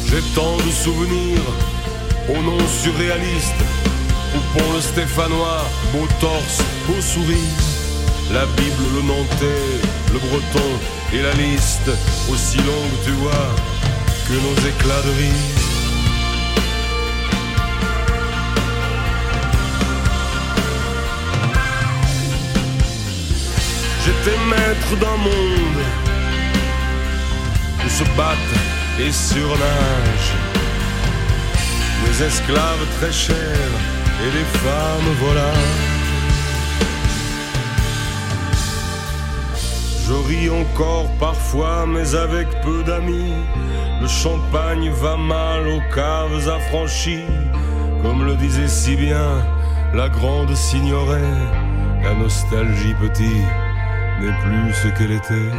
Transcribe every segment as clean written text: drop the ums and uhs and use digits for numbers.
J'ai tant de souvenirs, au nom surréaliste, au pont le stéphanois, beau torse, beau sourire. La Bible, le nantais, le breton et la liste, aussi longue tu vois que nos éclats de rire. J'étais maître d'un monde où se battent et surnagent des esclaves très chers et des femmes volages. Je ris encore parfois, mais avec peu d'amis. Le champagne va mal aux caves affranchies. Comme le disait si bien la grande Signoret, la nostalgie petit n'est plus ce qu'elle était.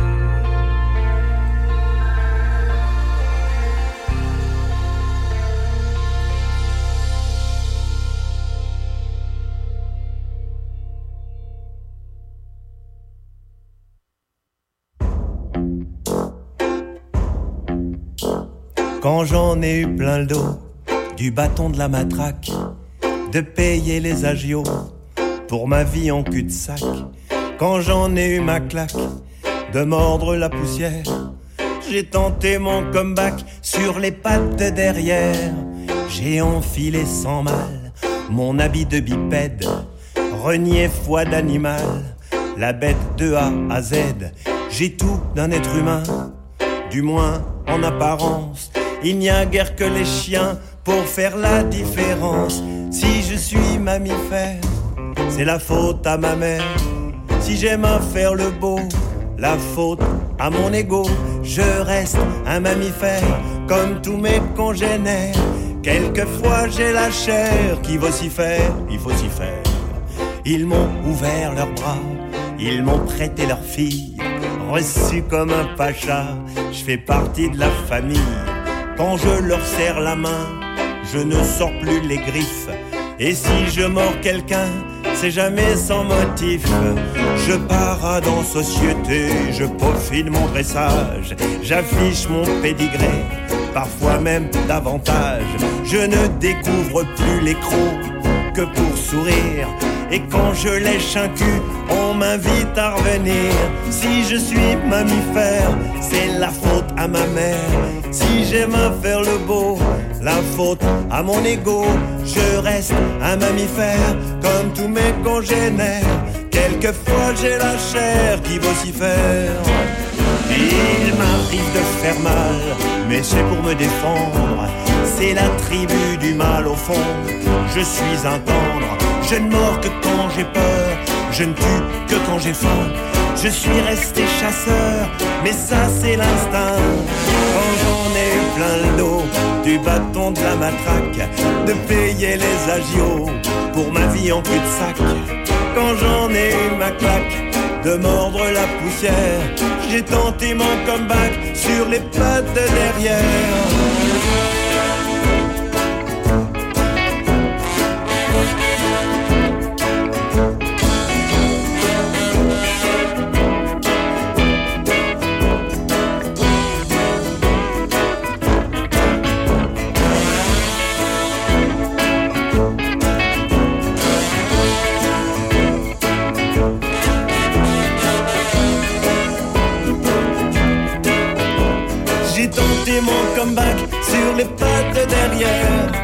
Quand j'en ai eu plein le dos, du bâton de la matraque, de payer les agios pour ma vie en cul-de-sac. Quand j'en ai eu ma claque, de mordre la poussière, j'ai tenté mon comeback sur les pattes de derrière. J'ai enfilé sans mal mon habit de bipède, renié foi d'animal, la bête de A à Z. J'ai tout d'un être humain, du moins en apparence. Il n'y a guère que les chiens pour faire la différence. Si je suis mammifère, c'est la faute à ma mère. Si j'aime à faire le beau, la faute à mon ego. Je reste un mammifère comme tous mes congénères. Quelquefois j'ai la chair qui vocifère, il faut s'y faire. Ils m'ont ouvert leurs bras, ils m'ont prêté leur fille. Reçu comme un pacha, je fais partie de la famille. Quand je leur serre la main, je ne sors plus les griffes. Et si je mords quelqu'un, c'est jamais sans motif. Je parade en société, je peaufine mon dressage. J'affiche mon pédigré, parfois même davantage. Je ne découvre plus les crocs que pour sourire. Et quand je lèche un cul, on m'invite à revenir. Si je suis mammifère, c'est la faute à ma mère. Si j'aime à faire le beau, la faute à mon ego. Je reste un mammifère comme tous mes congénères. Quelquefois j'ai la chair qui vocifère. Il m'arrive de faire mal, mais c'est pour me défendre. C'est la tribu du mal au fond. Je suis un tendre. Je ne mords que quand j'ai peur, je ne tue que quand j'ai faim. Je suis resté chasseur, mais ça c'est l'instinct. Quand j'en ai eu plein le dos, du bâton de la matraque, de payer les agios pour ma vie en cul-de-sac. Quand j'en ai eu ma claque, de mordre la poussière, j'ai tenté mon comeback sur les pattes de derrière. Mon comeback sur les pattes de derrière.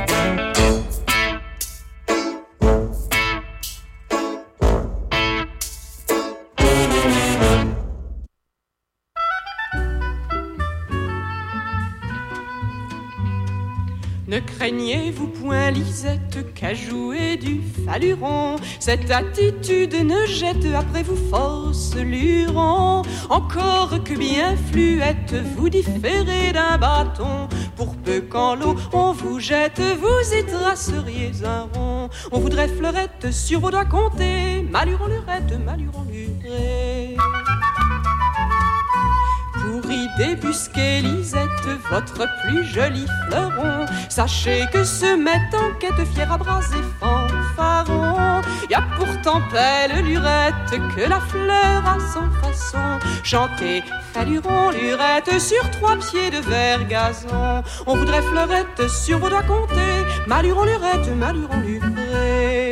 Ne craignez-vous point, Lisette, qu'à jouer du faluron, cette attitude ne jette après vous fausse luron. Encore que bien fluette, vous différez d'un bâton. Pour peu qu'en l'eau on vous jette, vous y traceriez un rond. On voudrait fleurette sur vos doigts comptés, maluron lurette, maluron lurée. Pour y débusquer Lisette, votre plus joli fleuron. Sachez que se mettent en quête fiers à bras et fanfarons. Y a pourtant belle lurette que la fleur a son façon. Chantez faluron, lurette sur 3 pieds de vert gazon. On voudrait fleurette sur vos doigts compter. Maluron, lurette, maluron, lurette.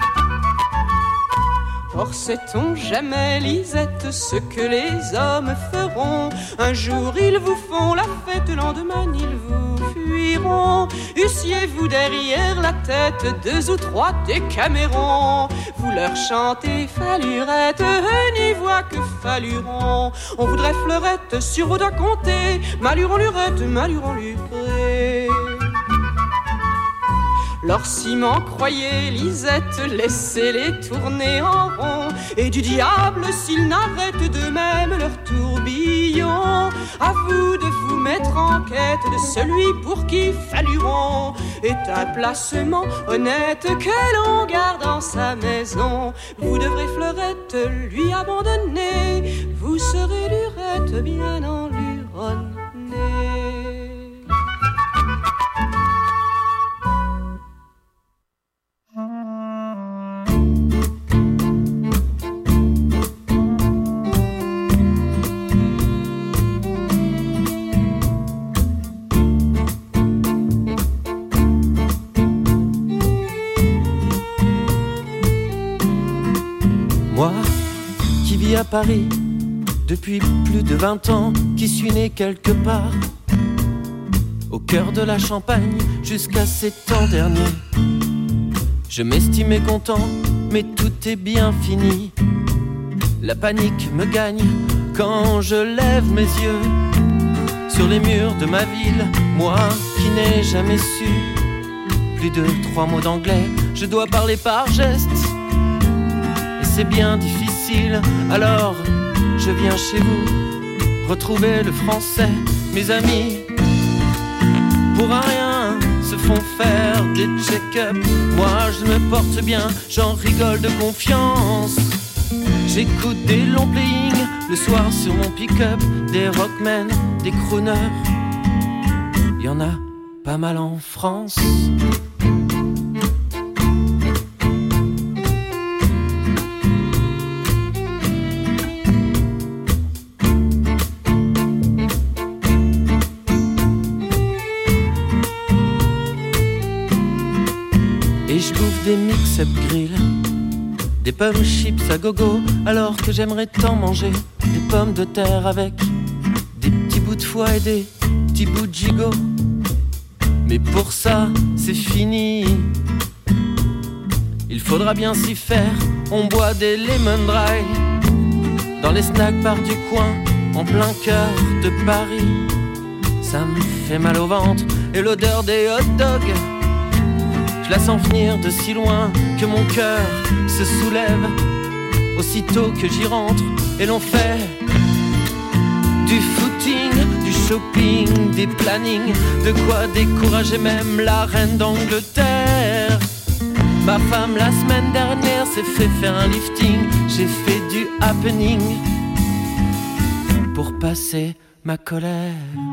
Or sait-on jamais, Lisette, ce que les hommes feront. Un jour ils vous font la fête, le lendemain ils vous fuiront. Eussiez-vous derrière la tête 2 ou 3 Décamérons. Vous leur chantez falurette, n'y voit que faluron. On voudrait fleurette sur vos doigts compter. Maluron, lurette, maluron, lurette. Lors Simon croyait Lisette, laissez-les tourner en rond. Et du diable s'ils n'arrêtent d'eux-mêmes leur tourbillon. À vous de vous mettre en quête de celui pour qui faluron est un placement honnête que l'on garde en sa maison. Vous devrez fleurette lui abandonner, vous serez lurette bien enluronnée. Moi, qui vis à Paris depuis plus de 20 ans, qui suis né quelque part au cœur de la Champagne jusqu'à ces temps derniers. Je m'estimais content, mais tout est bien fini. La panique me gagne quand je lève mes yeux sur les murs de ma ville. Moi qui n'ai jamais su plus de 3 mots d'anglais, je dois parler par gestes. C'est bien difficile, alors je viens chez vous retrouver le français. Mes amis, pour un rien, se font faire des check-up. Moi je me porte bien, j'en rigole de confiance. J'écoute des longs playing le soir sur mon pick-up. Des rockmen, des crooners, y en a pas mal en France. Je bouffe des mix-up grill, des pommes chips à gogo, alors que j'aimerais tant manger des pommes de terre avec des petits bouts de foie et des petits bouts de gigot. Mais pour ça, c'est fini. Il faudra bien s'y faire. On boit des lemon dry dans les snack bars du coin, en plein cœur de Paris. Ça me fait mal au ventre et l'odeur des hot dogs, je la sens venir de si loin que mon cœur se soulève aussitôt que j'y rentre. Et l'on fait du footing, du shopping, des plannings, de quoi décourager même la reine d'Angleterre. Ma femme la semaine dernière s'est fait faire un lifting. J'ai fait du happening pour passer ma colère.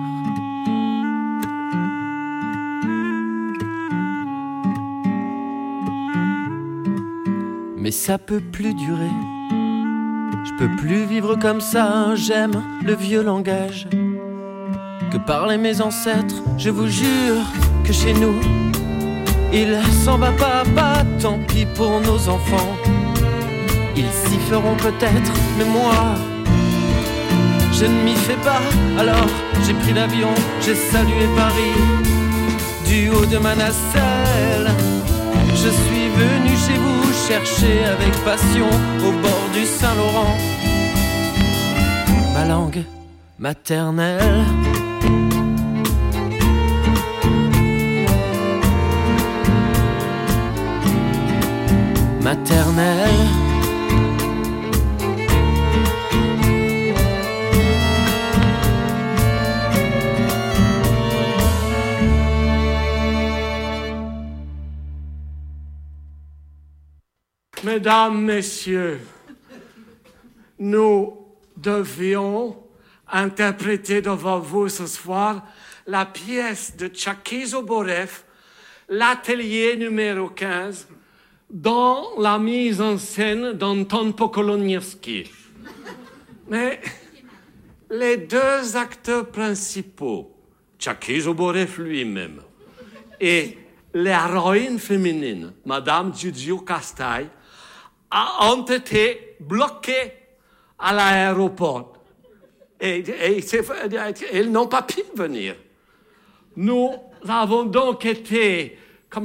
Mais ça peut plus durer. Je peux plus vivre comme ça. J'aime le vieux langage que parlaient mes ancêtres. Je vous jure que chez nous, il s'en va pas, tant pis pour nos enfants. Ils s'y feront peut-être, mais moi, je ne m'y fais pas. Alors j'ai pris l'avion, j'ai salué Paris du haut de ma nacelle. Je suis venu chez vous chercher avec passion au bord du Saint-Laurent ma langue maternelle. Maternelle. Mesdames, Messieurs, nous devions interpréter devant vous ce soir la pièce de Tchatchi Zoborev, l'atelier numéro 15, dans la mise en scène d'Anton Pokolonievski. Mais les deux acteurs principaux, Tchatchi Zoborev lui-même, et l'héroïne féminine, Madame Giorgio Castaille, ont été bloqués à l'aéroport. Et ils n'ont pas pu venir. Nous avons donc été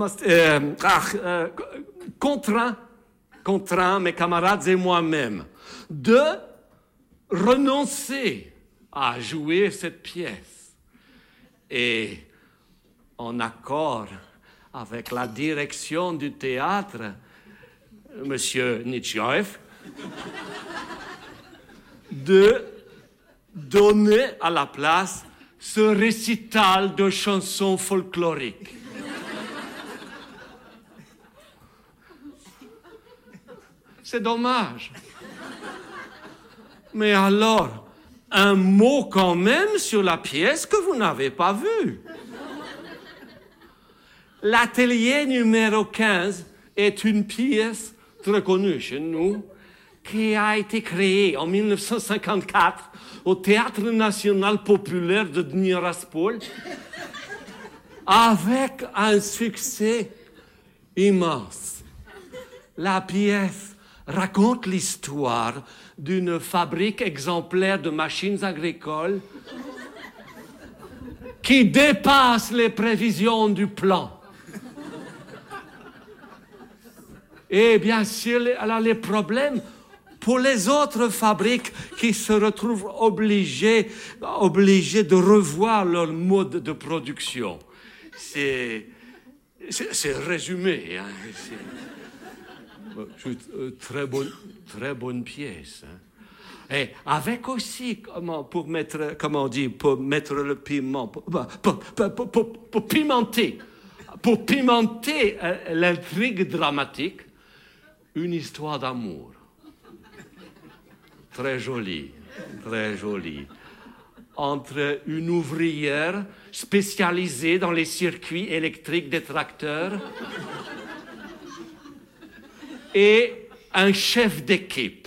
contraints, mes camarades et moi-même, de renoncer à jouer cette pièce. Et en accord avec la direction du théâtre, Monsieur Nitchaev, de donner à la place ce récital de chansons folkloriques. C'est dommage. Mais alors, un mot quand même sur la pièce que vous n'avez pas vue. L'atelier numéro 15 est une pièce très connue chez nous, qui a été créée en 1954 au Théâtre national populaire de Dniraspol, avec un succès immense. La pièce raconte l'histoire d'une fabrique exemplaire de machines agricoles qui dépasse les prévisions du plan. Et bien sûr, elle a les problèmes pour les autres fabriques qui se retrouvent obligées de revoir leur mode de production. C'est résumé. Hein. Très bonne pièce. Hein. Et avec aussi, pour mettre le piment, pour pimenter l'intrigue dramatique, une histoire d'amour. Très jolie, entre une ouvrière spécialisée dans les circuits électriques des tracteurs et un chef d'équipe.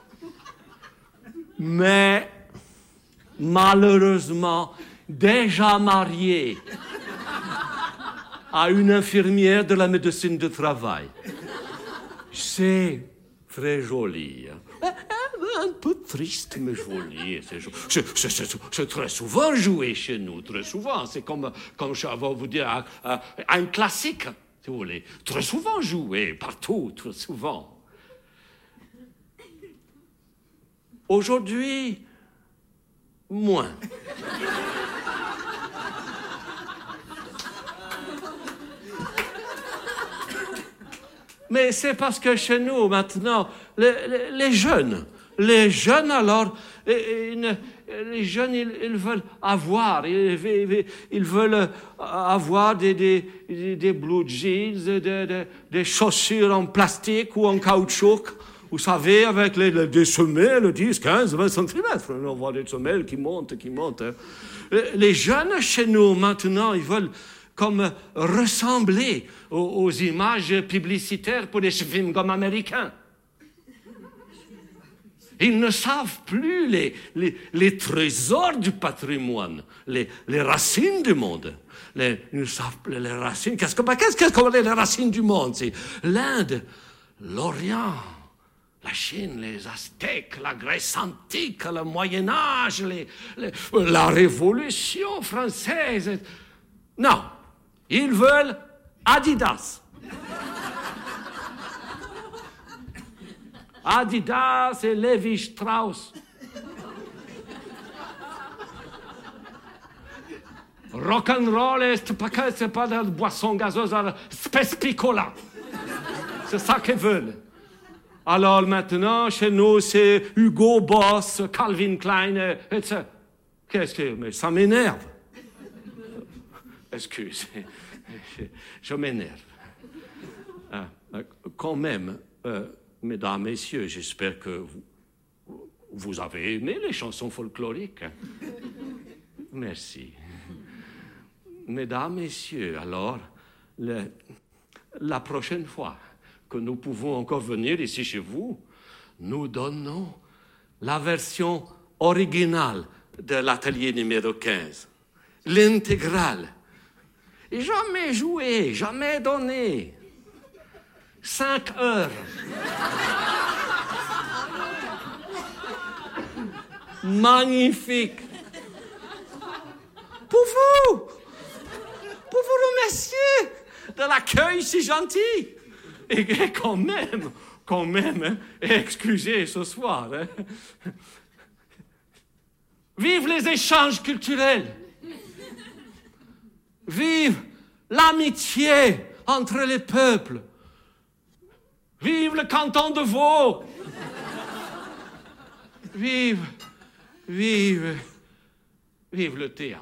Mais malheureusement déjà marié à une infirmière de la médecine du travail. C'est très joli. Hein. Un peu triste, mais joli. C'est très souvent joué chez nous, très souvent. C'est comme je vais vous dire, un classique, si vous voulez. Très souvent joué, partout, très souvent. Aujourd'hui, moins. Mais c'est parce que chez nous, maintenant, les jeunes alors, les jeunes, ils veulent avoir, ils veulent avoir des blue jeans, des chaussures en plastique ou en caoutchouc, vous savez, avec des semelles, 10, 15, 20 cm. On voit des semelles qui montent. Les jeunes chez nous, maintenant, ils veulent comme ressembler aux images publicitaires pour les films comme américains. Ils ne savent plus les trésors du patrimoine, les racines du monde. Ils ne savent plus les racines. Qu'est-ce que les racines du monde? C'est l'Inde, l'Orient, la Chine, les Aztèques, la Grèce antique, le Moyen-Âge, la Révolution française. Non, ils veulent Adidas. Adidas et Levi Strauss. Rock'n'roll, c'est pas de la boisson gazeuse, Spes Picola. C'est ça qu'ils veulent. Alors maintenant, chez nous, c'est Hugo Boss, Calvin Klein, etc. Mais ça m'énerve. Excusez, je m'énerve. Quand même, mesdames, messieurs, j'espère que vous avez aimé les chansons folkloriques. Merci. Mesdames, Messieurs, alors, la prochaine fois que nous pouvons encore venir ici chez vous, nous donnons la version originale de l'atelier numéro 15, l'intégrale. Jamais joué, jamais donné. 5 heures. Magnifique. Pour vous remercier de l'accueil si gentil. Et quand même, hein, excusez ce soir. Hein. Vive les échanges culturels. Vive l'amitié entre les peuples. Vive le canton de Vaud. Vive le théâtre.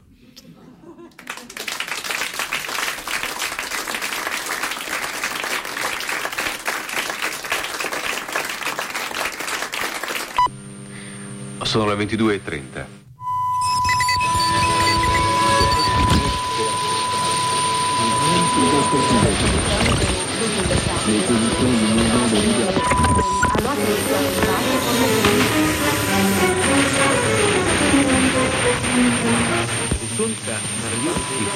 Sono le 22:30. Conta Mariotti.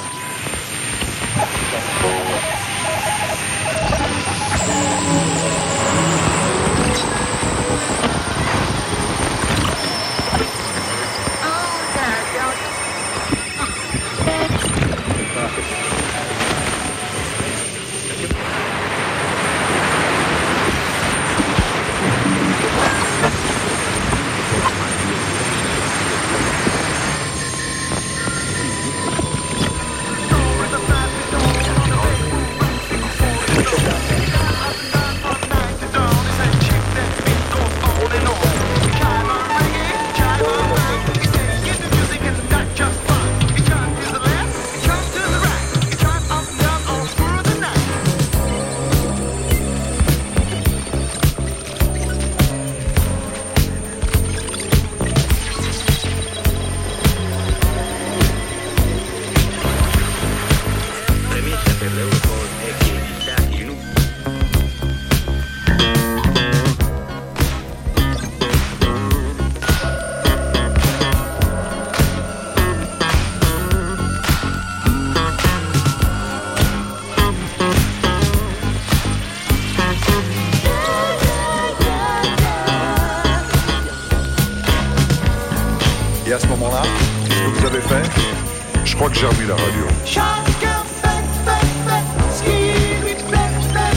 Et à ce moment-là, qu'est-ce que vous avez fait? Je crois que j'ai remis la radio. Chacun fait ce qui lui plaît.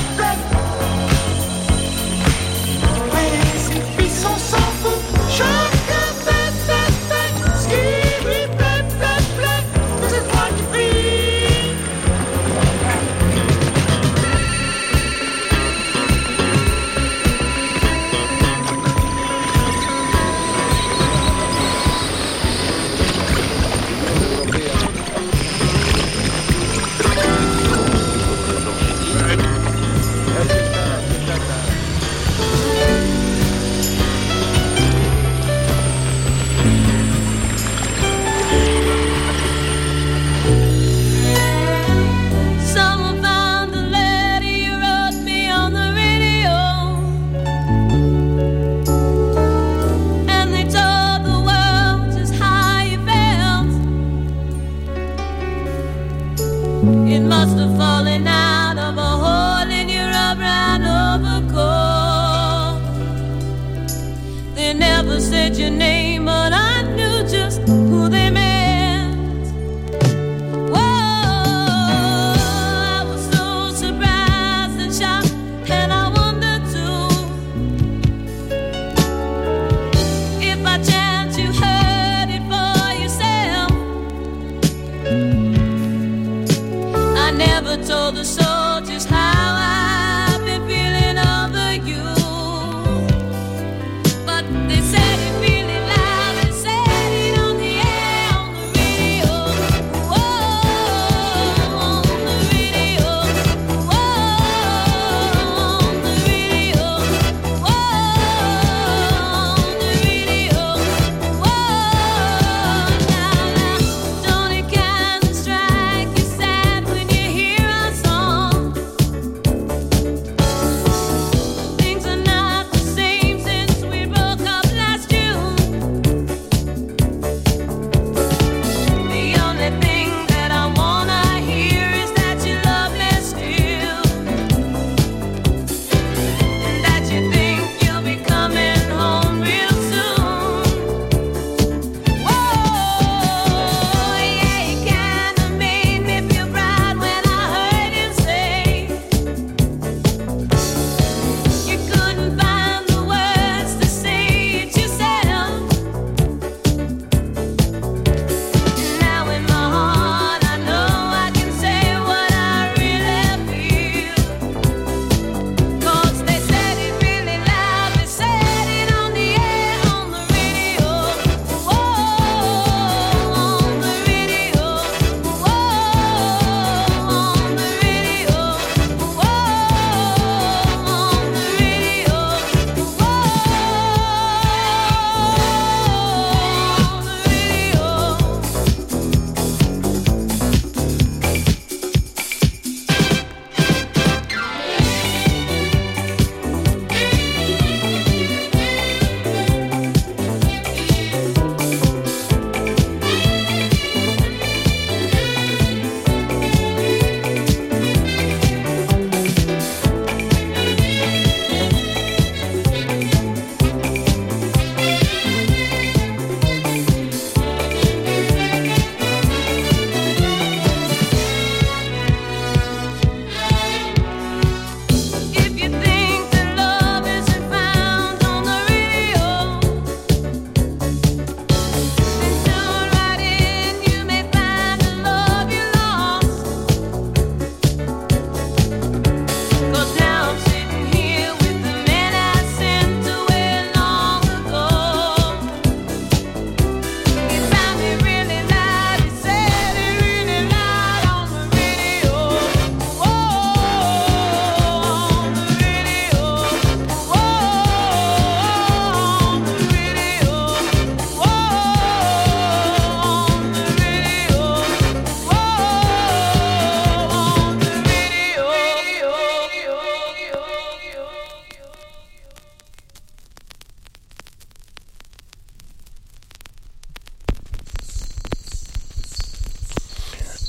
Précipice, on s'en fout. Chacun fait ce qui lui plaît. C'est toi qui prie. It must have fallen out of a hole in your upright overcoat. They never said your name, but I knew just who they meant. Whoa, I was so surprised and shocked, and I wondered too if by chance you heard it for yourself. I never told the soldiers how I've been feeling over you, but they said it really loud and said it on the air, on the radio. Whoa, on the radio. Whoa, on the radio. Whoa, on the radio.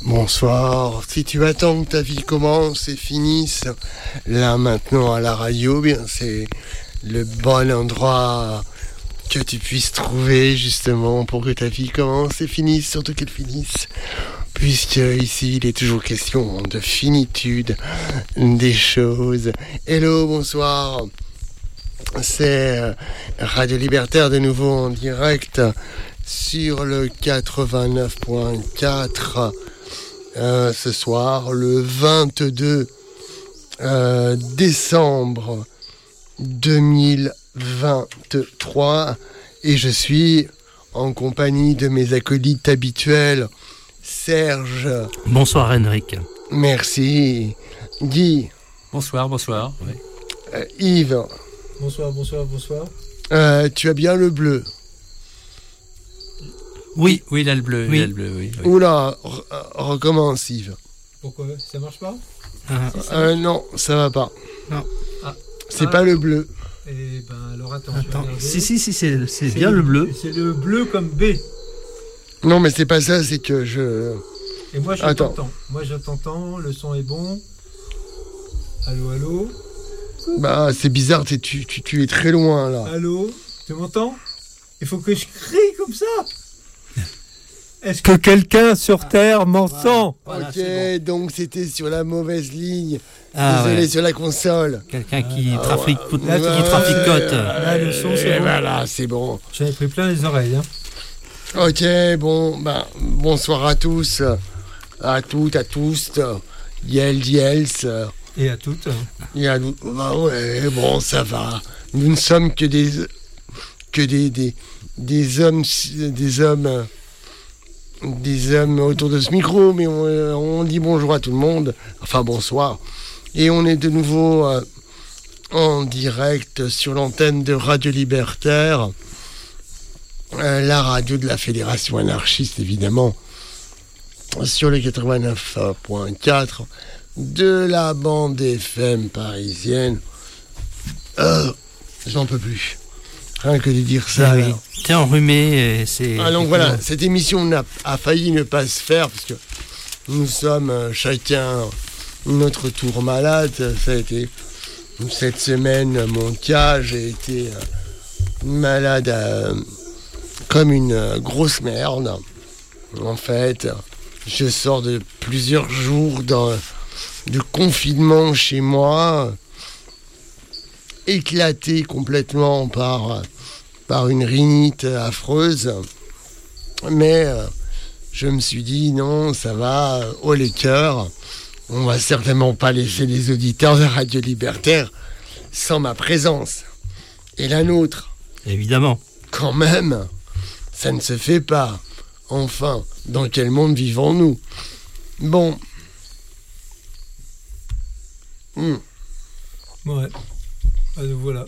Bonsoir. Si tu attends que ta vie commence et finisse, là maintenant à la radio, bien c'est le bon endroit que tu puisses trouver justement pour que ta vie commence et finisse, surtout qu'elle finisse. Puisque ici il est toujours question de finitude des choses. Hello, bonsoir. C'est Radio Libertaire de nouveau en direct sur le 89.4 ce soir, le 22 décembre 2023, et je suis en compagnie de mes acolytes habituels, Serge. Bonsoir Henrik. Merci. Guy. Bonsoir. Oui. Yves. Bonsoir. Tu as bien le bleu? Oui, il a le bleu. Oui. Il a le bleu, oui. Oula, recommence Yves. Pourquoi? Ça marche pas? Non, ça va pas. Non. C'est pas le bleu. Eh ben alors attends. Si, c'est bien le bleu. C'est le bleu comme B. Non, mais c'est pas ça, c'est que je... Et moi je t'entends. Moi je t'entends, le son est bon. Allô? Bah, c'est bizarre, tu es très loin, là. Allô? Tu m'entends? Il faut que je crie comme ça. Est-ce que quelqu'un sur Terre m'entend? Voilà, ok, bon. Donc c'était sur la mauvaise ligne. Désolé, ouais. Sur la console. Quelqu'un qui traficote. Là, le son, c'est bon. Voilà, c'est bon. J'avais pris plein les oreilles. Hein. Ok, bon, bonsoir à tous, à toutes, à tous, Yels. Et à toutes. Et à nous. Bah ouais, bon, ça va. Nous ne sommes que des hommes autour de ce micro, mais on dit bonjour à tout le monde. Enfin, bonsoir. Et on est de nouveau en direct sur l'antenne de Radio Libertaire, la radio de la Fédération anarchiste, évidemment, sur le 89.4 de la bande FM parisienne. J'en peux plus. Rien que de dire ça. Oui. T'es enrhumé et c'est... donc voilà, cette émission a failli ne pas se faire parce que nous sommes chacun notre tour malade. Ça a été cette semaine mon cas. J'ai été malade comme une grosse merde. En fait, je sors de plusieurs jours de confinement chez moi, éclaté complètement par une rhinite affreuse. Mais je me suis dit, non, ça va, haut les cœurs. On va certainement pas laisser les auditeurs de Radio Libertaire sans ma présence. Et la nôtre. Évidemment. Quand même, ça ne se fait pas. Enfin, dans quel monde vivons-nous? Bon. Ouais. Voilà.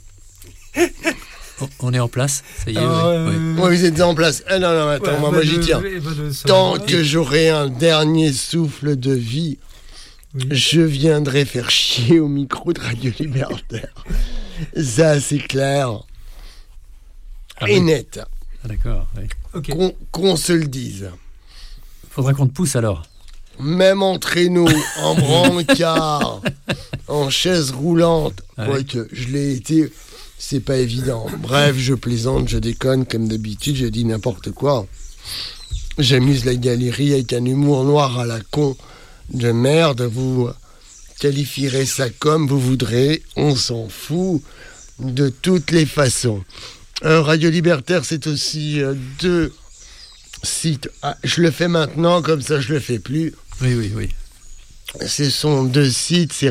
On est en place, ça y est. Moi, vous êtes en place. Non, attends, moi j'y tiens. Tant que j'aurai un dernier souffle de vie, je viendrai faire chier au micro de Radio Libertaire. Ça, c'est clair. Et net. Ah, d'accord, oui. Okay. Qu'on se le dise. Faudra qu'on te pousse alors. Même en traîneau, en brancard, en chaise roulante, quoique je l'ai été, c'est pas évident. Bref, je plaisante, je déconne comme d'habitude, je dis n'importe quoi. J'amuse la galerie avec un humour noir à la con de merde. Vous qualifierez ça comme vous voudrez, on s'en fout de toutes les façons. Radio Libertaire, c'est aussi 2 sites. Je le fais maintenant, comme ça je le fais plus. Oui. Ce sont 2 sites, c'est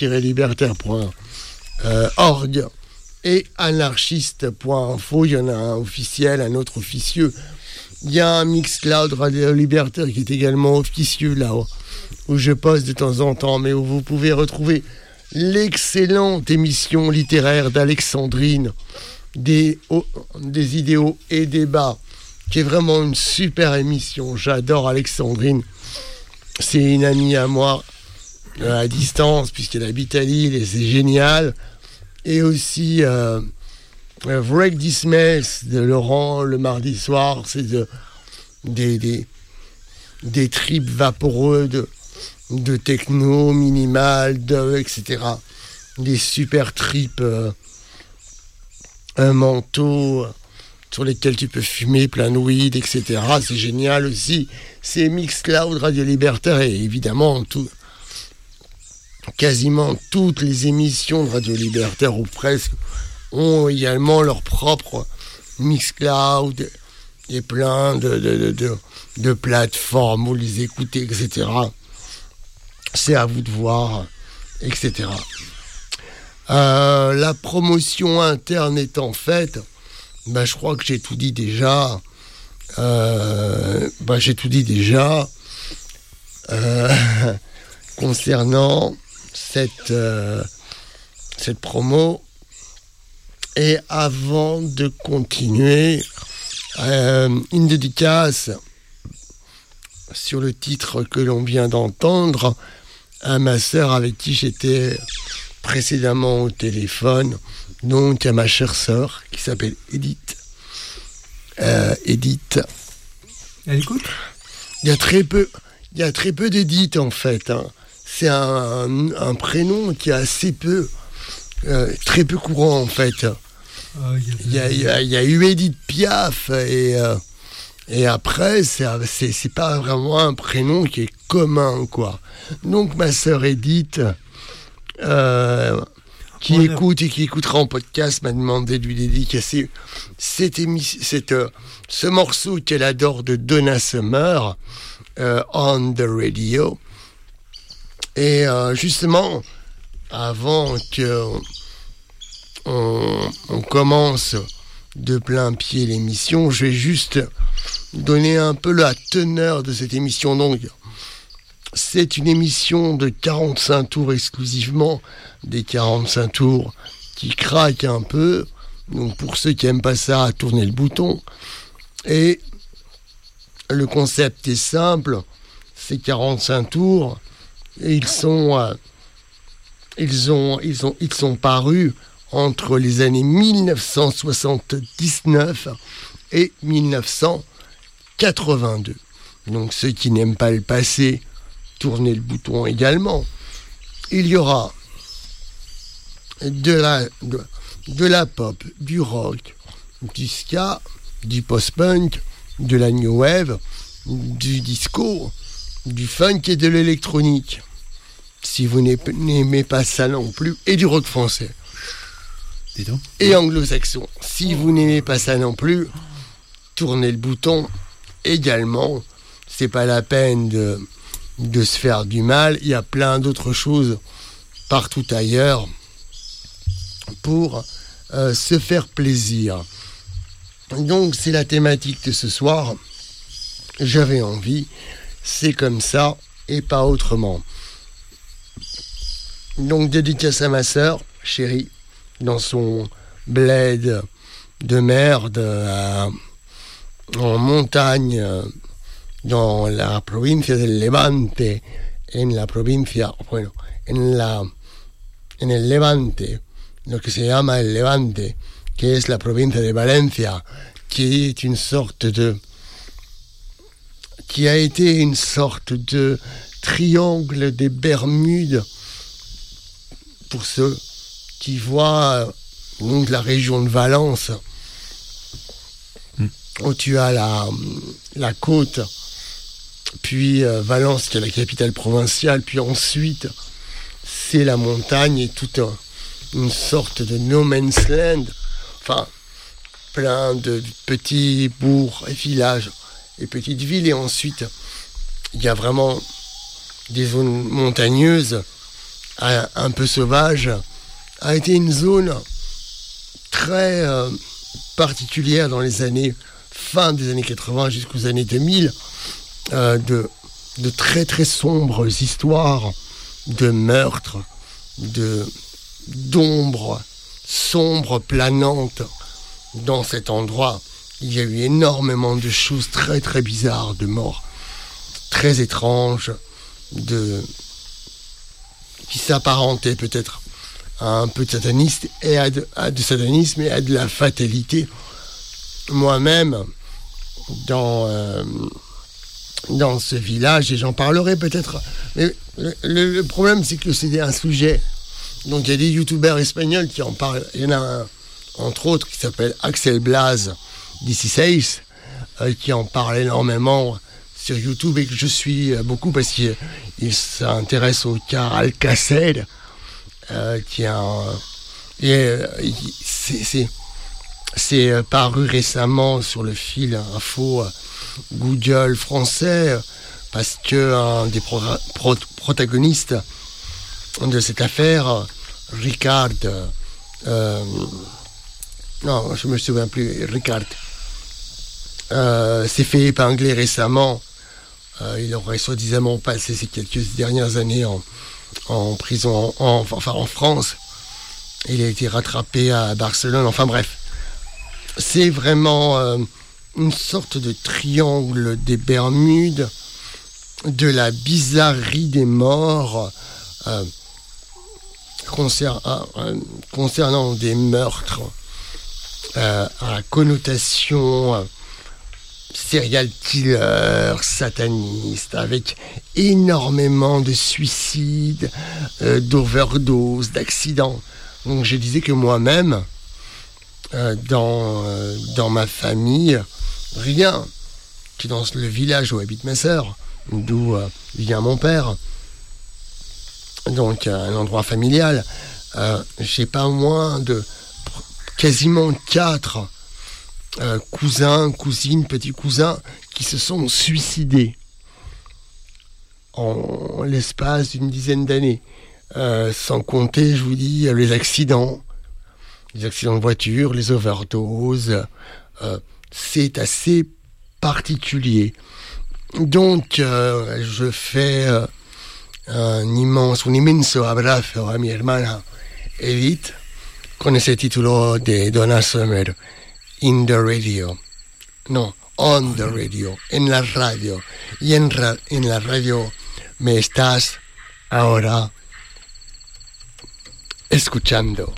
radio-libertaire.org et anarchiste.info. Il y en a un officiel, un autre officieux. Il y a un Mixcloud Radio Libertaire qui est également officieux là-haut, où je poste de temps en temps, mais où vous pouvez retrouver l'excellente émission littéraire d'Alexandrine, des idéaux et débats, qui est vraiment une super émission. J'adore Alexandrine. C'est une amie à moi à distance, puisqu'elle habite à Lille, et c'est génial. Et aussi Break This Mess de Laurent le mardi soir. C'est des trips vaporeux de techno, minimal, etc. Des super trips mentaux sur lesquels tu peux fumer plein de weed, etc. C'est génial aussi. C'est Mixcloud, Radio Libertaire, et évidemment quasiment toutes les émissions de Radio Libertaire, ou presque, ont également leur propre Mixcloud et plein de plateformes où les écouter, etc. C'est à vous de voir, etc. La promotion interne étant faite, je crois que j'ai tout dit déjà. Concernant cette promo. Et avant de continuer, une dédicace sur le titre que l'on vient d'entendre à ma sœur avec qui j'étais précédemment au téléphone, donc à ma chère sœur qui s'appelle Edith. Edith. Elle écoute ? Il y a très peu d'Edith en fait. Hein. C'est un prénom qui est assez peu, très peu courant en fait. Il y a eu Edith Piaf et après c'est pas vraiment un prénom qui est commun quoi. Donc ma sœur Edith qui écoute et qui écoutera en podcast m'a demandé de lui dédicacer ce morceau qu'elle adore de Donna Summer, On the Radio. Et justement avant que on commence de plein pied l'émission, je vais juste donner un peu la teneur de cette émission. Donc, c'est une émission de 45 tours exclusivement, des 45 tours qui craquent un peu. Donc, pour ceux qui n'aiment pas ça, tournez le bouton. Et le concept est simple, ces 45 tours, ils sont parus entre les années 1979 et 1982. Donc ceux qui n'aiment pas le passé, tournez le bouton également. Il y aura de la pop, du rock, du ska, du post-punk, de la new wave, du disco, du funk et de l'électronique. Si vous n'aimez pas ça non plus, et du rock français. Et anglo-saxon. Si vous n'aimez pas ça non plus, tournez le bouton également. C'est pas la peine de se faire du mal. Il y a plein d'autres choses partout ailleurs pour se faire plaisir. Donc c'est la thématique de ce soir. J'avais envie, c'est comme ça et pas autrement. Donc dédicace à ma sœur, chérie, dans son bled de merde en montagne dans la provincia del Levante, en el Levante, lo que se llama el Levante, que es la provincia de Valencia, qui a été une sorte de triangle des Bermudes pour ceux qui voient donc la région de Valence, où tu as la côte, puis Valence qui est la capitale provinciale, puis ensuite c'est la montagne et toute une sorte de no man's land, enfin plein de petits bourgs et villages et petites villes, et ensuite il y a vraiment des zones montagneuses un peu sauvages. A été une zone très particulière dans les années fin des années 80 jusqu'aux années 2000, de très très sombres histoires de meurtres, d'ombres sombres planantes dans cet endroit. Il y a eu énormément de choses très très bizarres, de morts très étranges, qui s'apparentaient peut-être à un peu de satanisme et à du satanisme et à de la fatalité. Moi-même, dans dans ce village, et j'en parlerai peut-être. Mais le problème, c'est que c'était un sujet. Donc il y a des youtubeurs espagnols qui en parlent. Il y en a un, entre autres, qui s'appelle Axel Blas, 16, qui en parle énormément sur YouTube et que je suis beaucoup parce qu'il s'intéresse au cas Alcácer, qui est un... c'est paru récemment sur le fil info Google français parce que un des protagonistes de cette affaire, Ricard, non, je me souviens plus, Ricard, s'est fait épingler récemment. Il aurait soi-disant passé ces quelques dernières années en prison, enfin en France. Il a été rattrapé à Barcelone, enfin bref. C'est vraiment une sorte de triangle des Bermudes, de la bizarrerie des morts, concernant des meurtres à connotation serial killer, sataniste, avec énormément de suicides, d'overdoses, d'accidents. Donc je disais que moi-même, dans ma famille, rien que dans le village où habite ma sœur, d'où vient mon père, donc un endroit familial, j'ai pas moins de quasiment 4 cousins, cousines, petits cousins qui se sont suicidés en l'espace d'une dizaine d'années. Sans compter, je vous dis, les accidents de voiture, les overdoses. C'est assez particulier. Donc, je fais un immenso abrazo a mi hermana Edith con ese título de Donna Summer, In the Radio. No, On the Radio, en la radio. Y en la radio me estás ahora escuchando.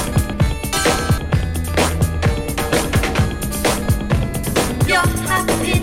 Happy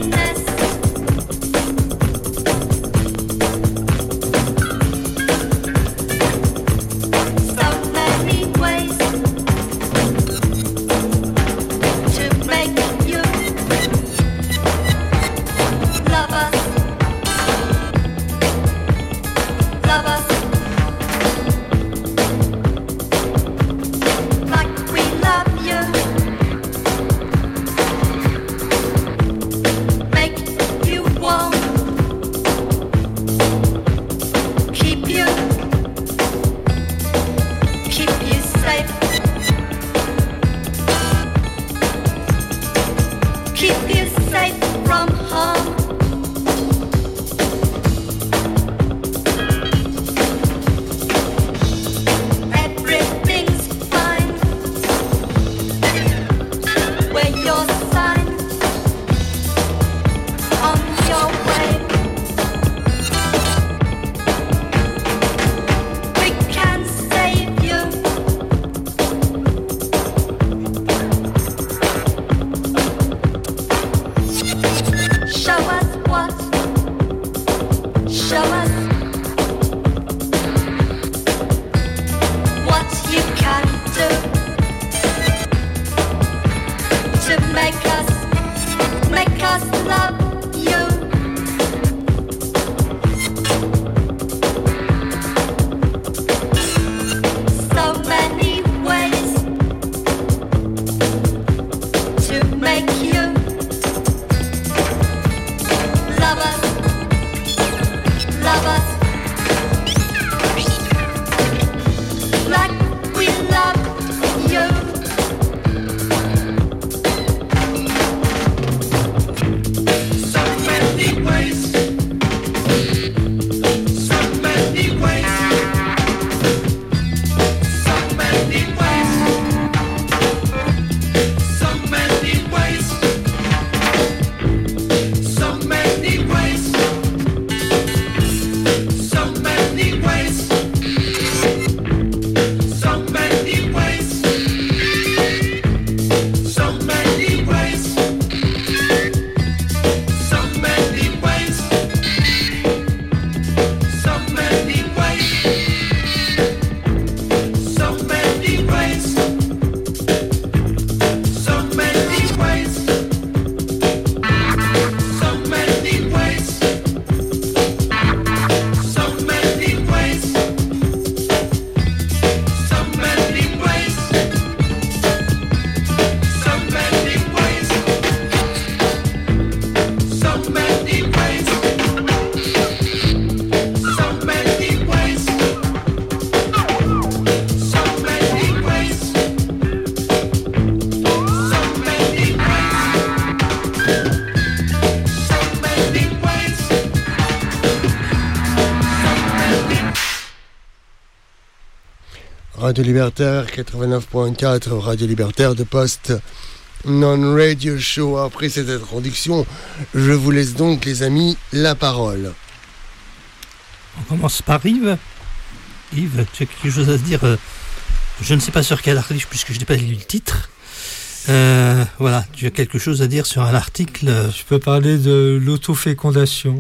Radio Libertaire 89.4, Radio Libertaire de Poste Non-Radio Show. Après cette introduction, je vous laisse donc, les amis, la parole. On commence par Yves. Yves, tu as quelque chose à se dire je ne sais pas sur quel article, puisque je n'ai pas lu le titre. Voilà, tu as quelque chose à dire sur un article. Je peux parler de l'autofécondation.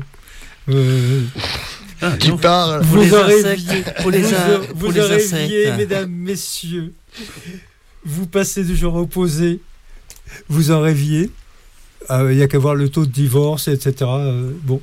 Tu parles pour les insectes, insectes. Mesdames, messieurs. Vous passez du genre opposé. Vous en rêviez. Il n'y a qu'à voir le taux de divorce, etc. Bon,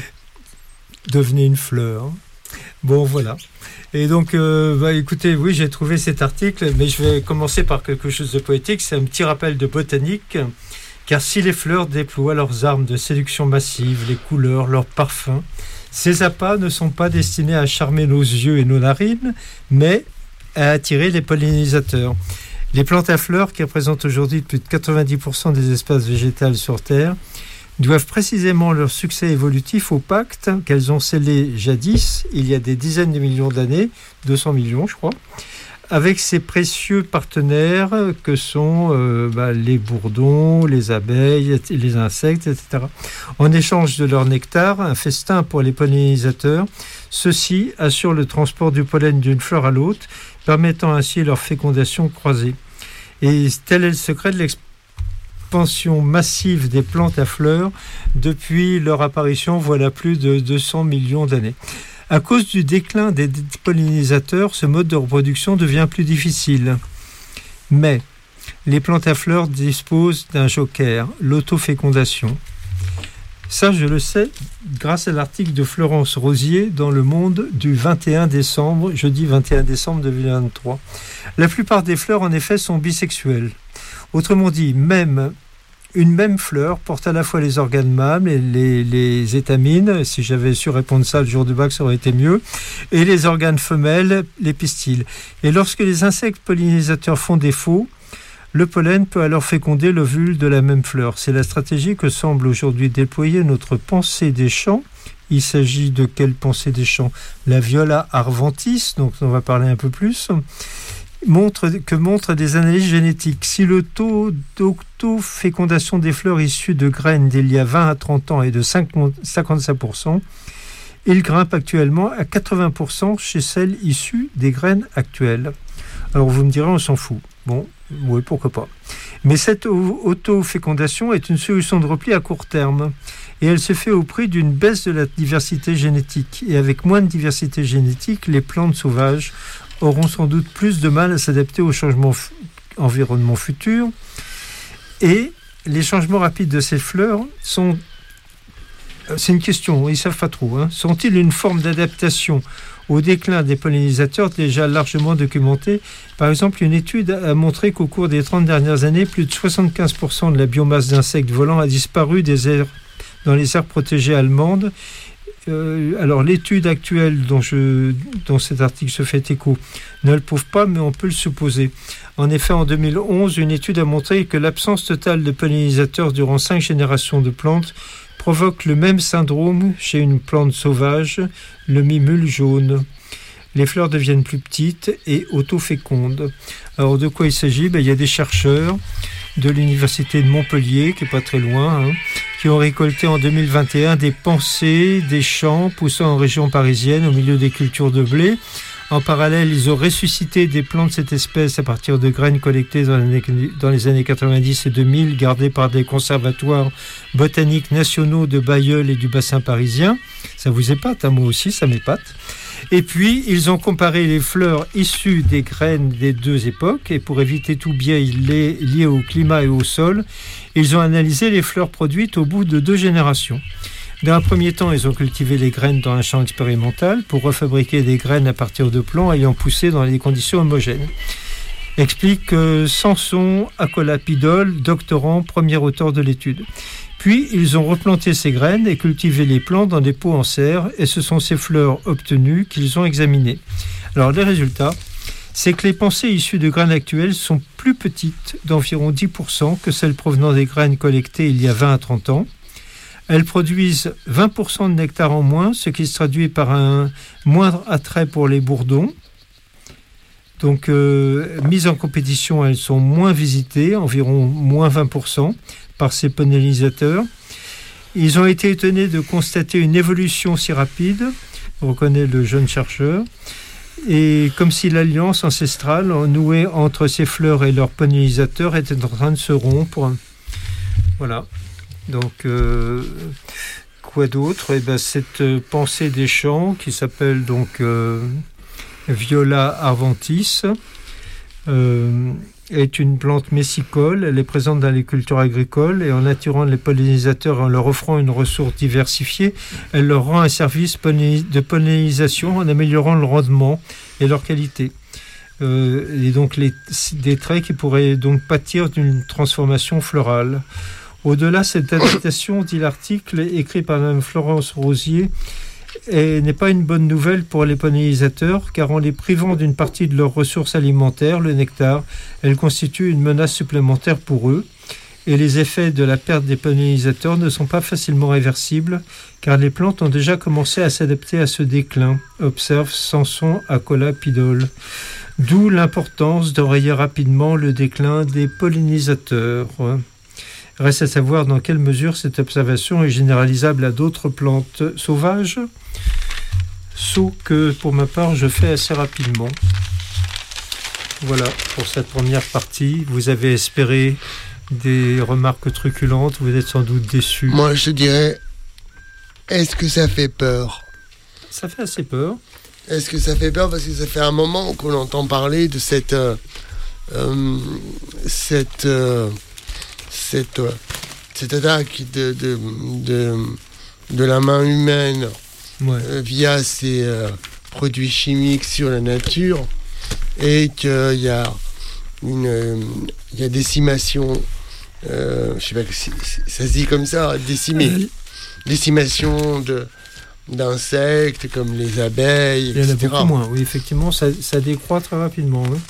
devenez une fleur. Bon, voilà. Et donc, écoutez, oui, j'ai trouvé cet article, mais je vais commencer par quelque chose de poétique. C'est un petit rappel de botanique. Car si les fleurs déploient leurs armes de séduction massive, les couleurs, leurs parfums, ces appâts ne sont pas destinés à charmer nos yeux et nos narines, mais à attirer les pollinisateurs. Les plantes à fleurs, qui représentent aujourd'hui plus de 90% des espèces végétales sur Terre, doivent précisément leur succès évolutif au pacte qu'elles ont scellé jadis, il y a des dizaines de millions d'années, 200 millions je crois, avec ces précieux partenaires que sont les bourdons, les abeilles, les insectes, etc. En échange de leur nectar, un festin pour les pollinisateurs, ceux-ci assurent le transport du pollen d'une fleur à l'autre, permettant ainsi leur fécondation croisée. Et tel est le secret de l'expansion massive des plantes à fleurs depuis leur apparition, voilà plus de 200 millions d'années. À cause du déclin des pollinisateurs, ce mode de reproduction devient plus difficile. Mais les plantes à fleurs disposent d'un joker, l'autofécondation. Ça, je le sais grâce à l'article de Florence Rosier dans Le Monde du 21 décembre, jeudi 21 décembre 2023. La plupart des fleurs, en effet, sont bisexuelles. Autrement dit, une même fleur porte à la fois les organes mâles et les étamines, si j'avais su répondre ça le jour du bac, ça aurait été mieux, et les organes femelles, les pistils. Et lorsque les insectes pollinisateurs font défaut, le pollen peut alors féconder l'ovule de la même fleur. C'est la stratégie que semble aujourd'hui déployer notre pensée des champs. Il s'agit de quelle pensée des champs ? La Viola arventis, donc on va parler un peu plus, montre des analyses génétiques. Si le taux d'autofécondation des fleurs issues de graines d'il y a 20 à 30 ans est de 55%, il grimpe actuellement à 80% chez celles issues des graines actuelles. Alors vous me direz, on s'en fout. Bon, oui, pourquoi pas. Mais cette autofécondation est une solution de repli à court terme. Et elle se fait au prix d'une baisse de la diversité génétique. Et avec moins de diversité génétique, les plantes sauvages auront sans doute plus de mal à s'adapter aux changements environnement futurs. Et les changements rapides de ces fleurs sont... C'est une question, ils ne savent pas trop. Sont-ils une forme d'adaptation au déclin des pollinisateurs déjà largement documentée ? Par exemple, une étude a montré qu'au cours des 30 dernières années, plus de 75% de la biomasse d'insectes volants a disparu dans les aires protégées allemandes. Alors l'étude actuelle dont cet article se fait écho ne le prouve pas, mais on peut le supposer. En effet, en 2011, une étude a montré que l'absence totale de pollinisateurs durant 5 générations de plantes provoque le même syndrome chez une plante sauvage, le mimule jaune. Les fleurs deviennent plus petites et autofécondent. Alors de quoi il s'agit ? Il y a des chercheurs de l'université de Montpellier, qui n'est pas très loin, qui ont récolté en 2021 des pensées des champs poussant en région parisienne au milieu des cultures de blé. En parallèle, ils ont ressuscité des plantes de cette espèce à partir de graines collectées dans les années 90 et 2000, gardées par des conservatoires botaniques nationaux de Bailleul et du bassin parisien. Ça vous épate, moi aussi, ça m'épate. Et puis, ils ont comparé les fleurs issues des graines des deux époques, et pour éviter tout biais lié au climat et au sol, ils ont analysé les fleurs produites au bout de 2 générations. Dans un premier temps, ils ont cultivé les graines dans un champ expérimental pour refabriquer des graines à partir de plants ayant poussé dans des conditions homogènes. Explique Samson Acolapidol, doctorant, premier auteur de l'étude. Puis, ils ont replanté ces graines et cultivé les plants dans des pots en serre, et ce sont ces fleurs obtenues qu'ils ont examinées. Alors, les résultats, c'est que les pensées issues de graines actuelles sont plus petites, d'environ 10%, que celles provenant des graines collectées il y a 20 à 30 ans. Elles produisent 20% de nectar en moins, ce qui se traduit par un moindre attrait pour les bourdons. Donc, mises en compétition, elles sont moins visitées, environ moins 20%, par ces pollinisateurs. Ils ont été étonnés de constater une évolution si rapide, reconnaît le jeune chercheur, et comme si l'alliance ancestrale nouée entre ces fleurs et leurs pollinisateurs était en train de se rompre. Voilà. Donc, quoi d'autre ? Eh ben, cette pensée des champs qui s'appelle donc Viola arventis est une plante messicole. Elle est présente dans les cultures agricoles et en attirant les pollinisateurs et en leur offrant une ressource diversifiée, elle leur rend un service de pollinisation en améliorant le rendement et leur qualité. Et donc des traits qui pourraient donc pâtir d'une transformation florale. Au-delà, cette adaptation, dit l'article écrit par Mme Florence Rosier, n'est pas une bonne nouvelle pour les pollinisateurs, car en les privant d'une partie de leurs ressources alimentaires, le nectar, elle constitue une menace supplémentaire pour eux. Et les effets de la perte des pollinisateurs ne sont pas facilement réversibles, car les plantes ont déjà commencé à s'adapter à ce déclin, observe Samson Acola Pidol. D'où l'importance d'enrayer rapidement le déclin des pollinisateurs. Reste à savoir dans quelle mesure cette observation est généralisable à d'autres plantes sauvages, saut que pour ma part je fais assez rapidement. Voilà pour cette première partie. Vous avez espéré des remarques truculentes, vous êtes sans doute déçus. Moi je dirais, est-ce que ça fait peur ? Ça fait assez peur. Est-ce que ça fait peur parce que ça fait un moment qu'on entend parler de cette attaque de la main humaine via ces produits chimiques sur la nature, et qu'il y a décimation, je sais pas si ça se dit comme ça, décimation d'insectes comme les abeilles, etc. Il y en a beaucoup moins, oui, effectivement, ça décroît très rapidement. Oui.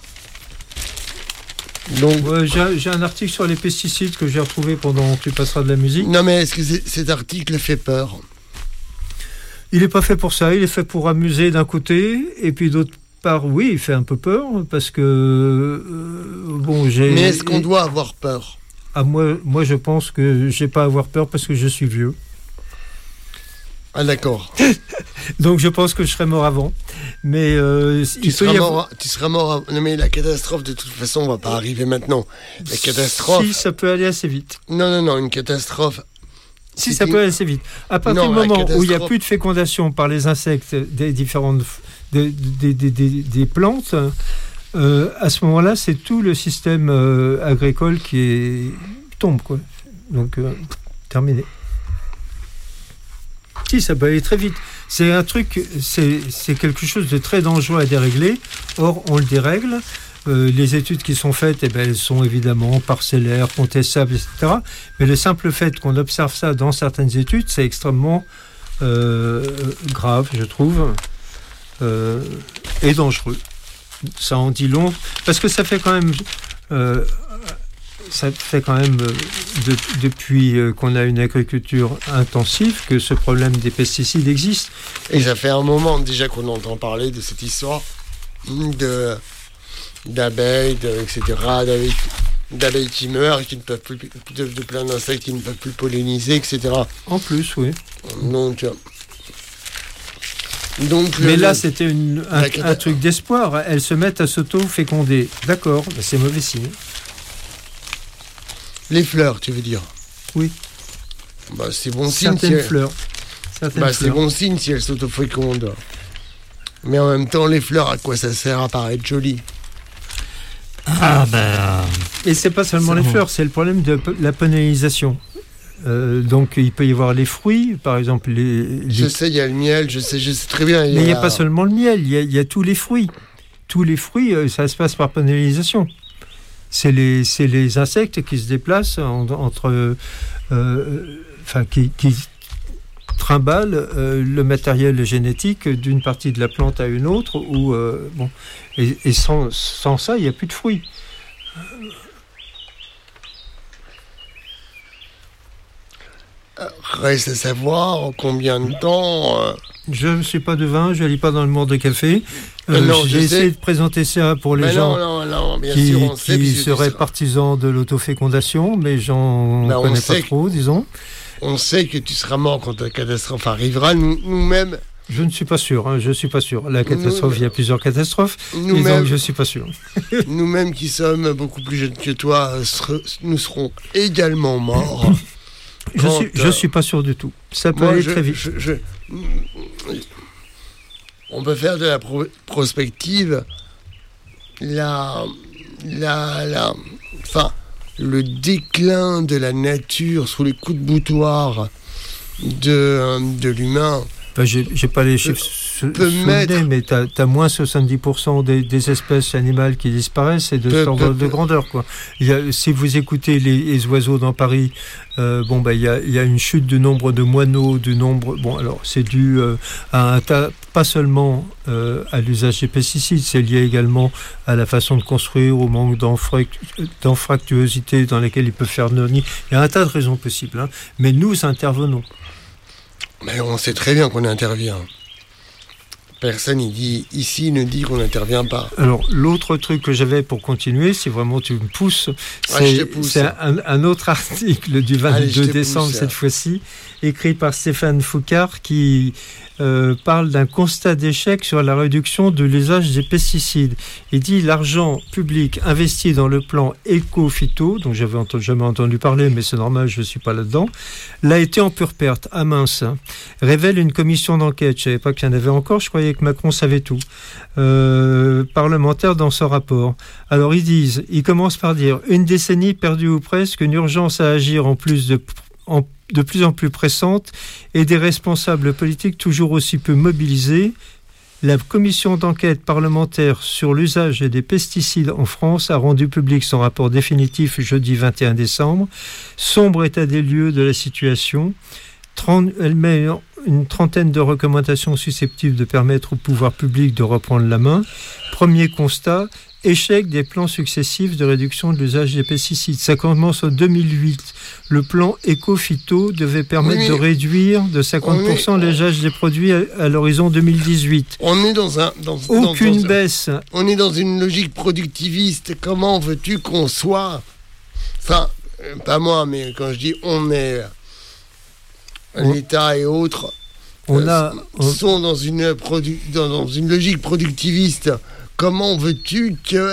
Donc, j'ai un article sur les pesticides que j'ai retrouvé pendant que tu passeras de la musique. Non, mais est-ce que cet article fait peur ? Il n'est pas fait pour ça, il est fait pour amuser d'un côté, et puis d'autre part, oui, il fait un peu peur, parce que... Mais est-ce qu'on doit avoir peur ? Moi, je pense que je n'ai pas à avoir peur parce que je suis vieux. Ah d'accord. Donc je pense que je serais mort avant. Mais tu seras mort. Non mais la catastrophe de toute façon va pas arriver maintenant. La catastrophe. Si ça peut aller assez vite. Non, une catastrophe. Si ça peut aller assez vite. À partir du moment où il n'y a plus de fécondation par les insectes des différentes des plantes, à ce moment-là, c'est tout le système agricole qui tombe quoi. Donc terminé. Si, ça peut aller très vite. C'est un truc, c'est quelque chose de très dangereux à dérégler. Or, on le dérègle. Les études qui sont faites, elles sont évidemment parcellaires, contestables, etc. Mais le simple fait qu'on observe ça dans certaines études, c'est extrêmement grave, je trouve, et dangereux. Ça en dit long, parce que ça fait quand même... depuis qu'on a une agriculture intensive, que ce problème des pesticides existe. Et ça fait un moment déjà qu'on entend parler de cette histoire d'abeilles, etc., d'abeilles qui meurent, qui ne peuvent plus, de plein d'insectes qui ne peuvent plus polliniser, etc. En plus, oui. Donc mais là, c'était un truc d'espoir. Elles se mettent à s'auto-féconder. D'accord, mais c'est mauvais signe. Les fleurs, tu veux dire ? Oui. C'est bon signe. Certaines fleurs. C'est bon signe si elles s'autofécondent. Mais en même temps, les fleurs, à quoi ça sert à paraître joli ? Et c'est pas seulement les fleurs, c'est le problème de la pollinisation. Donc il peut y avoir les fruits, par exemple Je sais, il y a le miel, je sais très bien. Mais il n'y a pas seulement le miel, il y a tous les fruits. Tous les fruits, ça se passe par pollinisation. C'est les insectes qui se déplacent qui trimballent le matériel génétique d'une partie de la plante à une autre. Et sans ça, il n'y a plus de fruits. Reste à savoir en combien de temps... Je ne suis pas devin, je ne lis pas dans le monde de café. Non, j'ai essayé de présenter ça pour les gens bien qui, sûr, on sait, qui puisque seraient tu partisans de l'autofécondation, mais j'en connais pas trop, disons. On sait que tu seras mort quand la catastrophe arrivera. Nous-mêmes... Je ne suis pas sûr, je suis pas sûr. La catastrophe, il y a plusieurs catastrophes, et donc je ne suis pas sûr. Nous-mêmes qui sommes beaucoup plus jeunes que toi, nous serons également morts. Je suis pas sûr du tout. Ça peut aller très vite. On peut faire de la prospective. Le déclin de la nature sous les coups de boutoir de l'humain. J'ai pas les chiffres sous le nez, mais t'as moins 70% des espèces animales qui disparaissent, et de cet ordre de grandeur, quoi. Si vous écoutez les oiseaux dans Paris, il y a une chute du nombre de moineaux, alors c'est dû à un tas, pas seulement à l'usage des pesticides, c'est lié également à la façon de construire, au manque d'anfractuosité dans lesquelles ils peuvent faire nos nids. Il y a un tas de raisons possibles, hein, mais nous intervenons. Mais on sait très bien qu'on intervient. Personne ici ne dit qu'on n'intervient pas. Alors, l'autre truc que j'avais pour continuer, si vraiment tu me pousses, c'est un autre article du 22 décembre, cette fois-ci, écrit par Stéphane Foucard, qui parle d'un constat d'échec sur la réduction de l'usage des pesticides. Il dit l'argent public investi dans le plan éco-phyto, dont j'avais jamais entendu parler, mais c'est normal, je ne suis pas là-dedans, l'a été en pure perte. Ah mince, hein. Révèle une commission d'enquête. Je ne savais pas qu'il y en avait encore, je croyais que Macron savait tout. Parlementaire dans ce rapport. Alors ils commencent par dire une décennie perdue ou presque, une urgence à agir en plus de plus en plus pressante, et des responsables politiques toujours aussi peu mobilisés. La commission d'enquête parlementaire sur l'usage des pesticides en France a rendu public son rapport définitif jeudi 21 décembre. Sombre état des lieux de la situation. Elle met une trentaine de recommandations susceptibles de permettre au pouvoir public de reprendre la main. Premier constat, échec des plans successifs de réduction de l'usage des pesticides. Ça commence en 2008. Le plan éco-phyto devait permettre de réduire de 50% l'usage des produits à l'horizon 2018. On est aucune baisse. On est dans une logique productiviste. Comment veux-tu qu'on soit... Enfin, pas moi, mais quand je dis on est... L'État et autres sont dans une logique productiviste. Comment veux-tu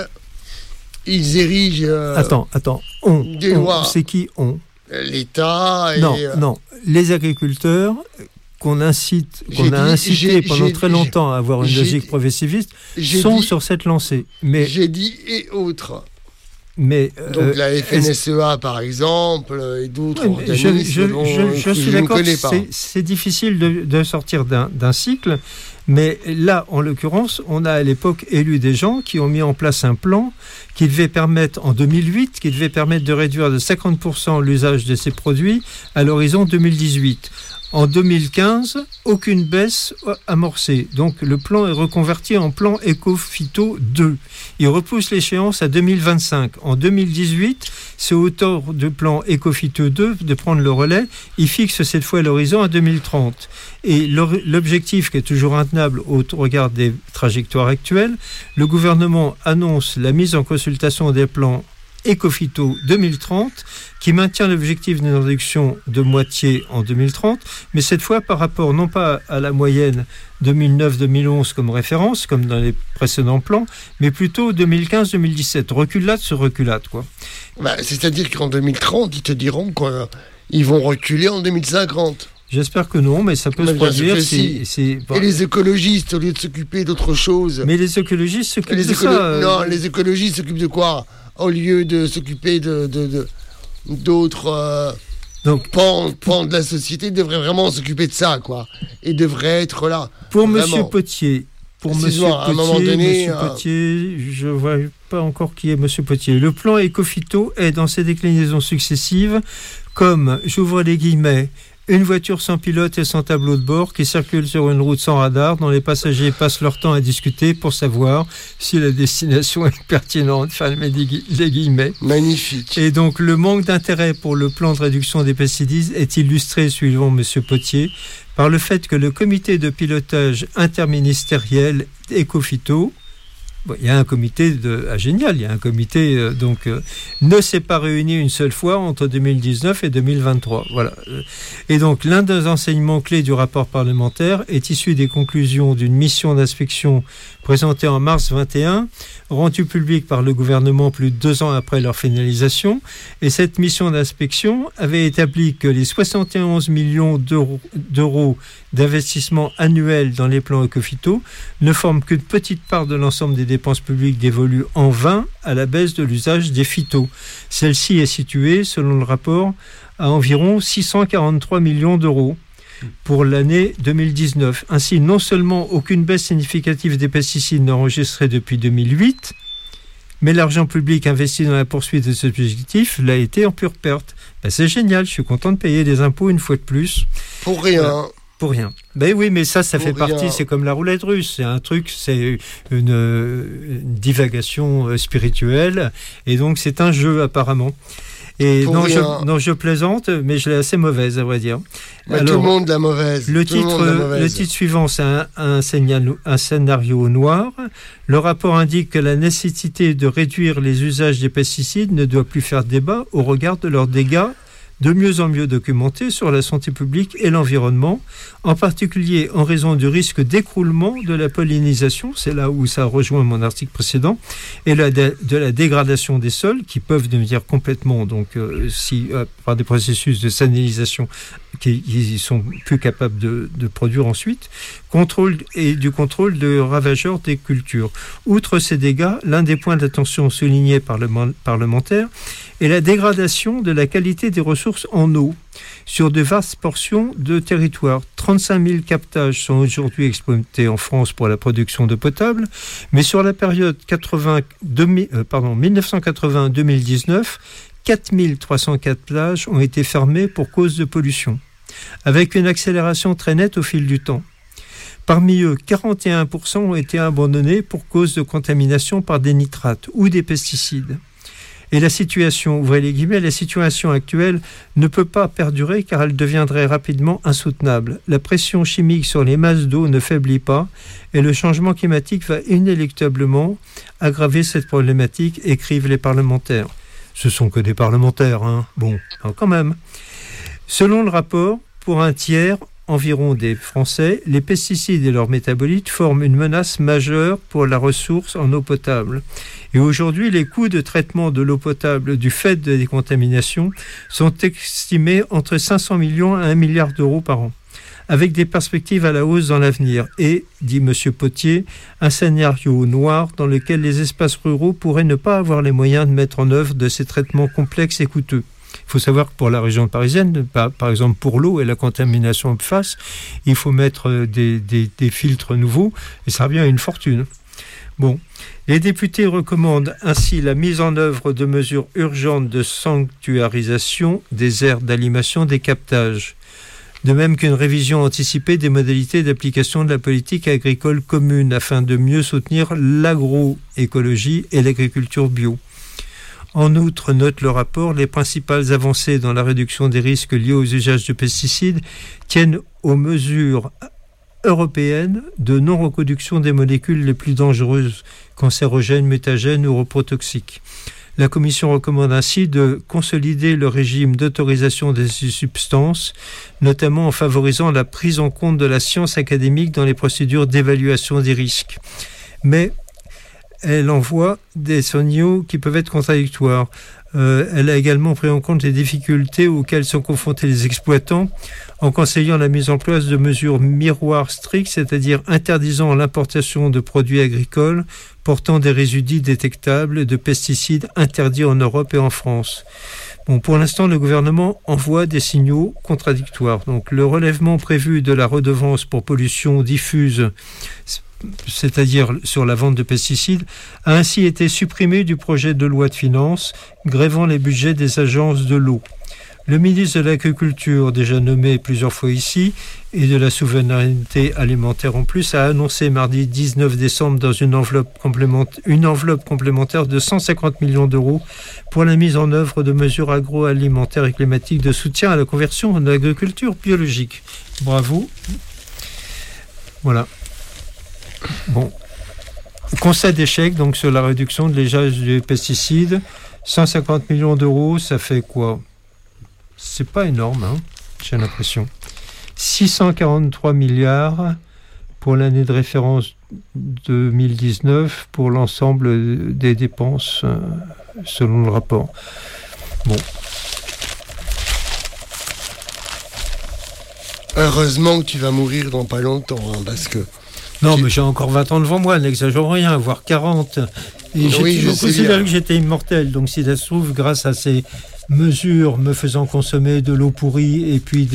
qu'ils érigent Attends. des lois? C'est qui on? L'État et... Non. Les agriculteurs qu'on a incités pendant très longtemps à avoir une logique progressiviste sont sur cette lancée. Mais j'ai dit et autres. Mais, donc la FNSEA par exemple et d'autres organismes je suis d'accord, c'est difficile de sortir d'un cycle, mais là en l'occurrence on a à l'époque élu des gens qui ont mis en place un plan qui devait permettre en 2008 de réduire de 50% l'usage de ces produits à l'horizon 2018. En 2015, aucune baisse amorcée. Donc le plan est reconverti en plan Éco-Phyto 2. Il repousse l'échéance à 2025. En 2018, c'est au tort de plan Éco-Phyto 2 de prendre le relais. Il fixe cette fois l'horizon à 2030. Et l'objectif qui est toujours intenable au regard des trajectoires actuelles, le gouvernement annonce la mise en consultation des plans Éco-Phyto 2030, qui maintient l'objectif d'une réduction de moitié en 2030, mais cette fois par rapport non pas à la moyenne 2009-2011 comme référence, comme dans les précédents plans, mais plutôt 2015-2017. Reculade sur reculade, quoi. C'est-à-dire qu'en 2030, ils te diront qu'ils vont reculer en 2050. J'espère que non, mais ça peut se produire. Et les écologistes, au lieu de s'occuper d'autre chose... Mais les écologistes s'occupent de ça. Non, les écologistes s'occupent de quoi? Au lieu de s'occuper d'autres pans de la société, devrait vraiment s'occuper de ça, quoi. Et devrait être là. Pour vraiment. Monsieur Potier, à un moment donné, Monsieur Potier, je ne vois pas encore qui est Monsieur Potier. Le plan Éco-Phyto est dans ses déclinaisons successives comme, j'ouvre les guillemets, Une voiture sans pilote et sans tableau de bord qui circule sur une route sans radar dont les passagers passent leur temps à discuter pour savoir si la destination est pertinente. Fermez les guillemets. Magnifique. Et donc le manque d'intérêt pour le plan de réduction des pesticides est illustré, suivant M. Potier, par le fait que le comité de pilotage interministériel Ecophyto, il y a un comité génial, il y a un comité ne s'est pas réuni une seule fois entre 2019 et 2023. Voilà. Et donc l'un des enseignements clés du rapport parlementaire est issu des conclusions d'une mission d'inspection présentée en mars 2021, rendue publique par le gouvernement plus de 2 ans après leur finalisation. Et cette mission d'inspection avait établi que les 71 millions d'euros d'investissement annuel dans les plans Ecophyto ne forment qu'une petite part de l'ensemble des dépenses publiques dévolues en vain à la baisse de l'usage des phytos. Celle-ci est située, selon le rapport, à environ 643 millions d'euros pour l'année 2019. Ainsi, non seulement aucune baisse significative des pesticides n'est enregistrée depuis 2008, mais l'argent public investi dans la poursuite de cet objectif l'a été en pure perte. C'est génial, je suis content de payer des impôts une fois de plus. Pour rien. Pour rien. Ben oui, mais ça fait partie, c'est comme la roulette russe, c'est un truc, c'est une divagation spirituelle, et donc c'est un jeu apparemment. Et non, je plaisante, mais je l'ai assez mauvaise, à vrai dire. Alors, tout le monde l'a mauvaise. Le titre suivant, c'est un scénario noir. Le rapport indique que la nécessité de réduire les usages des pesticides ne doit plus faire débat au regard de leurs dégâts de mieux en mieux documentés sur la santé publique et l'environnement, en particulier en raison du risque d'écroulement de la pollinisation, c'est là où ça rejoint mon article précédent, et de la dégradation des sols qui peuvent devenir complètement, par des processus de salinisation qu'ils sont plus capables de produire ensuite, contrôle de ravageurs des cultures. Outre ces dégâts, l'un des points d'attention soulignés par le parlementaire est la dégradation de la qualité des ressources en eau sur de vastes portions de territoire. 35 000 captages sont aujourd'hui exploités en France pour la production d'eau potable, mais sur la période 1980-2019, 4304 plages ont été fermées pour cause de pollution, avec une accélération très nette au fil du temps. Parmi eux, 41% ont été abandonnés pour cause de contamination par des nitrates ou des pesticides. Et la situation, ouvrez les guillemets, la situation actuelle ne peut pas perdurer car elle deviendrait rapidement insoutenable. La pression chimique sur les masses d'eau ne faiblit pas et le changement climatique va inéluctablement aggraver cette problématique, écrivent les parlementaires. Ce sont que des parlementaires, hein. Bon, quand même. Selon le rapport, pour un tiers environ des Français, les pesticides et leurs métabolites forment une menace majeure pour la ressource en eau potable. Et aujourd'hui, les coûts de traitement de l'eau potable du fait de décontamination sont estimés entre 500 millions et 1 milliard d'euros par an, avec des perspectives à la hausse dans l'avenir. Et, dit M. Potier, un scénario noir dans lequel les espaces ruraux pourraient ne pas avoir les moyens de mettre en œuvre de ces traitements complexes et coûteux. Il faut savoir que pour la région parisienne, par exemple pour l'eau et la contamination PFAS, il faut mettre des filtres nouveaux et ça revient à une fortune. Bon, les députés recommandent ainsi la mise en œuvre de mesures urgentes de sanctuarisation des aires d'alimentation des captages, de même qu'une révision anticipée des modalités d'application de la politique agricole commune afin de mieux soutenir l'agroécologie et l'agriculture bio. En outre, note le rapport, les principales avancées dans la réduction des risques liés aux usages de pesticides tiennent aux mesures européennes de non-reproduction des molécules les plus dangereuses, cancérogènes, mutagènes ou reprotoxiques. La Commission recommande ainsi de consolider le régime d'autorisation des substances, notamment en favorisant la prise en compte de la science académique dans les procédures d'évaluation des risques. Mais elle envoie des signaux qui peuvent être contradictoires. Elle a également pris en compte les difficultés auxquelles sont confrontés les exploitants en conseillant la mise en place de mesures miroirs strictes, c'est-à-dire interdisant l'importation de produits agricoles portant des résidus détectables de pesticides interdits en Europe et en France. Bon, pour l'instant, le gouvernement envoie des signaux contradictoires. Donc, le relèvement prévu de la redevance pour pollution diffuse, c'est-à-dire sur la vente de pesticides, a ainsi été supprimé du projet de loi de finances, grevant les budgets des agences de l'eau. Le ministre de l'Agriculture, déjà nommé plusieurs fois ici, et de la souveraineté alimentaire en plus, a annoncé mardi 19 décembre dans une enveloppe complémentaire de 150 millions d'euros pour la mise en œuvre de mesures agroalimentaires et climatiques de soutien à la conversion de l'agriculture biologique. Bravo. Voilà. Bon. Constat d'échec donc sur la réduction de l'usage des pesticides. 150 millions d'euros, ça fait quoi? C'est pas énorme, hein, j'ai l'impression. 643 milliards pour l'année de référence 2019 pour l'ensemble des dépenses selon le rapport. Bon. Heureusement que tu vas mourir dans pas longtemps, hein, parce que... Non, mais j'ai encore 20 ans devant moi, n'exagérons rien, voire 40. Et oui, j'ai considéré que j'étais immortel, donc si ça se trouve, grâce à ces mesures me faisant consommer de l'eau pourrie et puis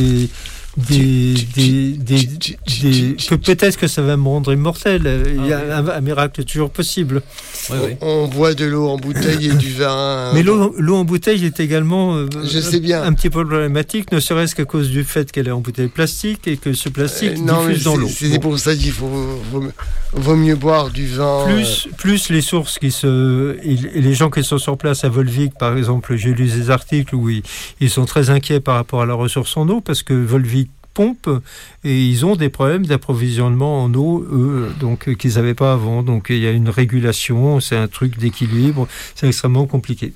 que peut-être que ça va me rendre immortel. Il y a un miracle toujours possible. On boit de l'eau en bouteille et du vin. Mais l'eau en bouteille est également je sais bien. Un petit peu problématique, ne serait-ce qu'à cause du fait qu'elle est en bouteille plastique et que ce plastique diffuse dans l'eau. C'est pour ça qu'il vaut mieux boire du vin. Plus les sources et les gens qui sont sur place à Volvic, par exemple, j'ai lu des articles où ils sont très inquiets par rapport à la ressource en eau parce que Volvic pompe et ils ont des problèmes d'approvisionnement en eau donc qu'ils n'avaient pas avant, donc il y a une régulation, c'est un truc d'équilibre, c'est extrêmement compliqué.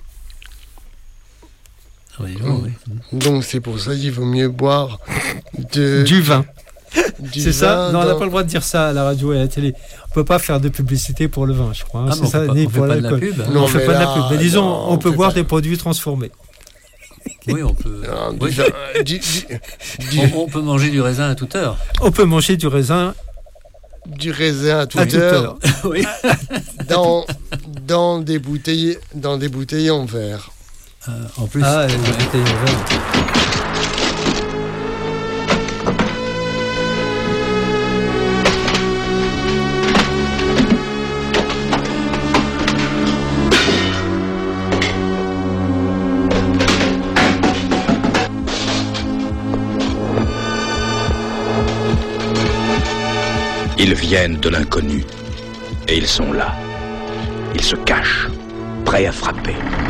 Donc c'est pour ça qu'il vaut mieux boire du vin. C'est ça? Non, on n'a dans... pas le droit de dire ça à la radio et à la télé. On peut pas faire de publicité pour le vin, je crois. Ah, c'est ça, on fait pas de la pub. Non, on fait pas de la pub. Mais disons, on peut boire des produits transformés. Oui, on peut. On peut manger du raisin à toute heure. On peut manger du raisin. Du raisin à toute heure. Oui. dans des bouteilles en verre. En plus. Ah, des bouteilles en verre. Ils viennent de l'inconnu, et ils sont là. Ils se cachent, prêts à frapper.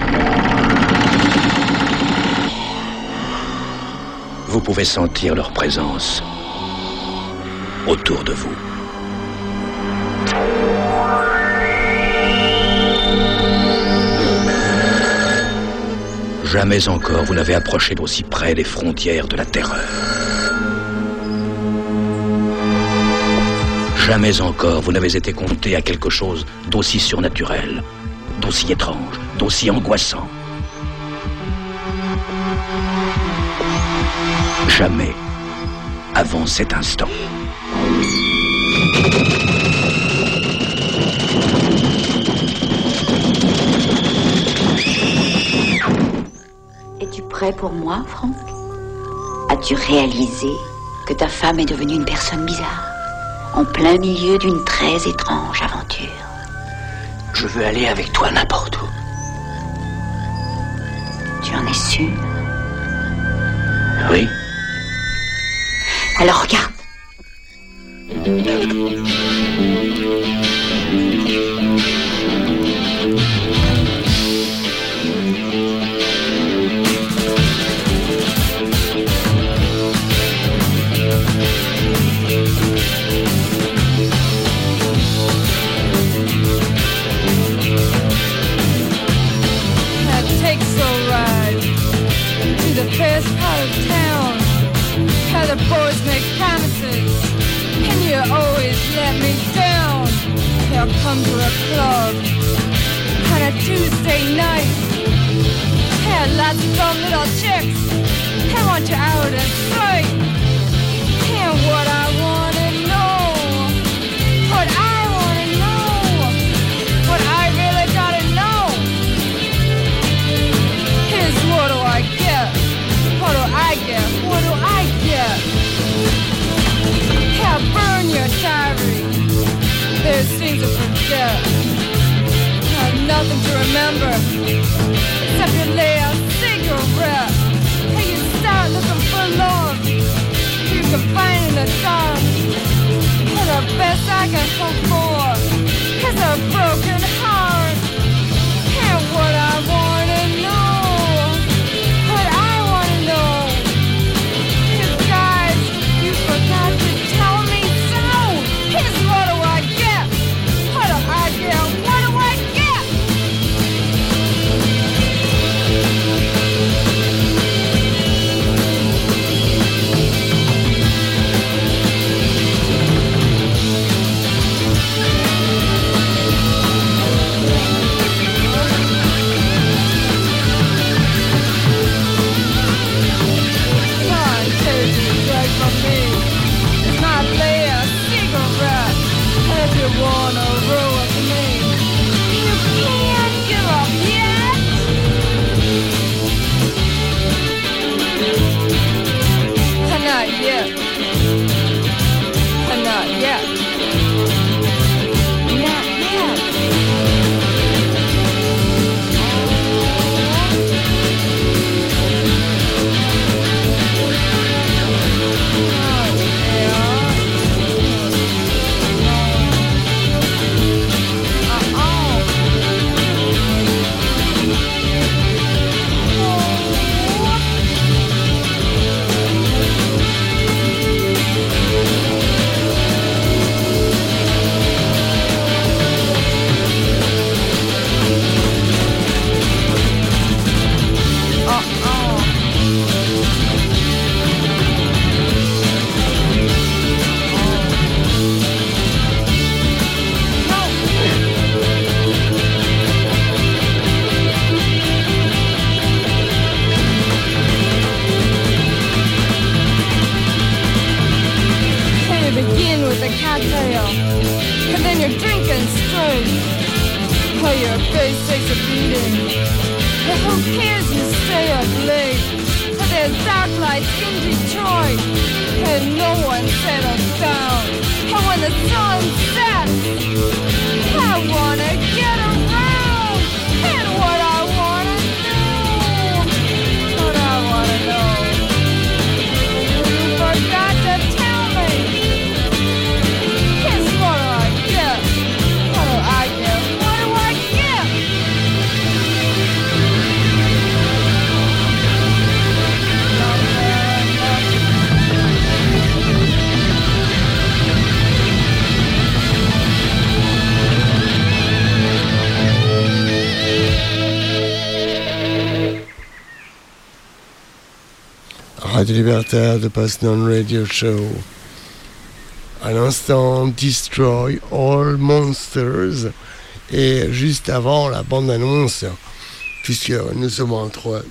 Vous pouvez sentir leur présence autour de vous. Jamais encore vous n'avez approché d'aussi près des frontières de la terreur. Jamais encore vous n'avez été confronté à quelque chose d'aussi surnaturel, d'aussi étrange, d'aussi angoissant. Jamais avant cet instant. Es-tu prêt pour moi, Franck? As-tu réalisé que ta femme est devenue une personne bizarre? En plein milieu d'une très étrange aventure. Je veux aller avec toi n'importe où. Tu en es sûr? Oui. Alors regarde. Best part of town, how the boys make promises, and you always let me down. I'll come to a club on a Tuesday night, had lots of dumb little chicks, I want you out of sight. And what I wanna know, what I wanna know, what I really gotta know is what do I get? What do I get? What do I get? Yeah, burn your diary. There's things to forget. Nothing to remember except your last cigarette. Hey, you the dark. For the best I can hope for is a broken heart. And what I wanna know, what I wanna know is, guys, you forgot to tell me so. Here's what do I get? What do I get? What do I get? Wanna roll with me? You can't give up yet. Not yet. Not yet. Not yet. Begin with a cocktail, and then you're drinking straight. Oh, your face takes a beating, but who cares, you stay up late. For there's dark lights in Detroit, and no one settles down. And when the sun sets, I wanna get around. And what I wanna know, what I wanna know, you forgot to tell me. What do I get? What do I get? What do I get? Radio Libertaire de Poznań Radio Show. À l'instant, Destroy All Monsters. Et juste avant la bande-annonce, puisque nous sommes entre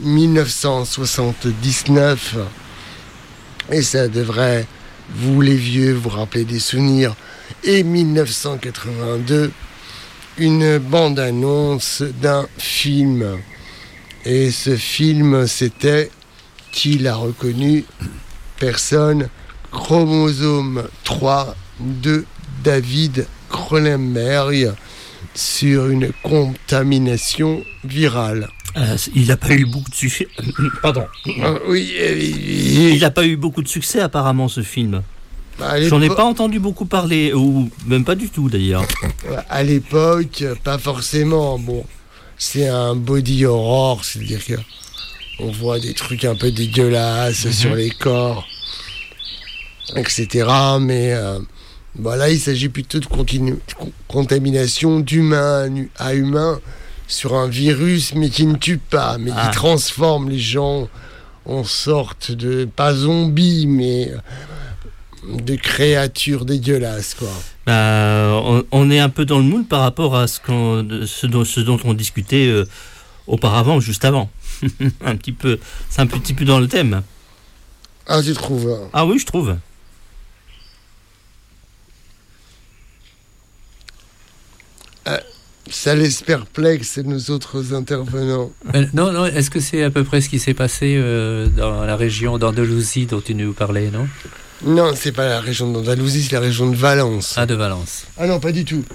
1979 et ça devrait, vous les vieux, vous rappeler des souvenirs, et 1982, une bande-annonce d'un film. Et ce film, c'était, qui l'a reconnu? Personne. Chromosome 3 de David Cronenberg sur une contamination virale. Il n'a pas eu beaucoup de succès. Pardon. Oui. Il n'a pas eu beaucoup de succès apparemment, ce film. J'en ai pas entendu beaucoup parler, ou même pas du tout d'ailleurs. À l'époque, pas forcément. Bon, c'est un body horror, c'est-à-dire qu'on voit des trucs un peu dégueulasses sur les corps, etc. Mais là, il s'agit plutôt de contamination d'humain à humain sur un virus, mais qui ne tue pas, mais qui transforme les gens en sorte de, pas zombies, mais de créatures dégueulasses, quoi. On est un peu dans le moule par rapport à ce dont on discutait auparavant, juste avant. Un petit peu, c'est un petit peu dans le thème. Ah, tu trouves? Ah oui, je trouve. Ça laisse perplexe nos autres intervenants. Non, est-ce que c'est à peu près ce qui s'est passé dans la région d'Andalousie dont tu nous parlais, non? Non, c'est pas la région d'Andalousie, c'est la région de Valence. Ah, de Valence. Ah non, pas du tout.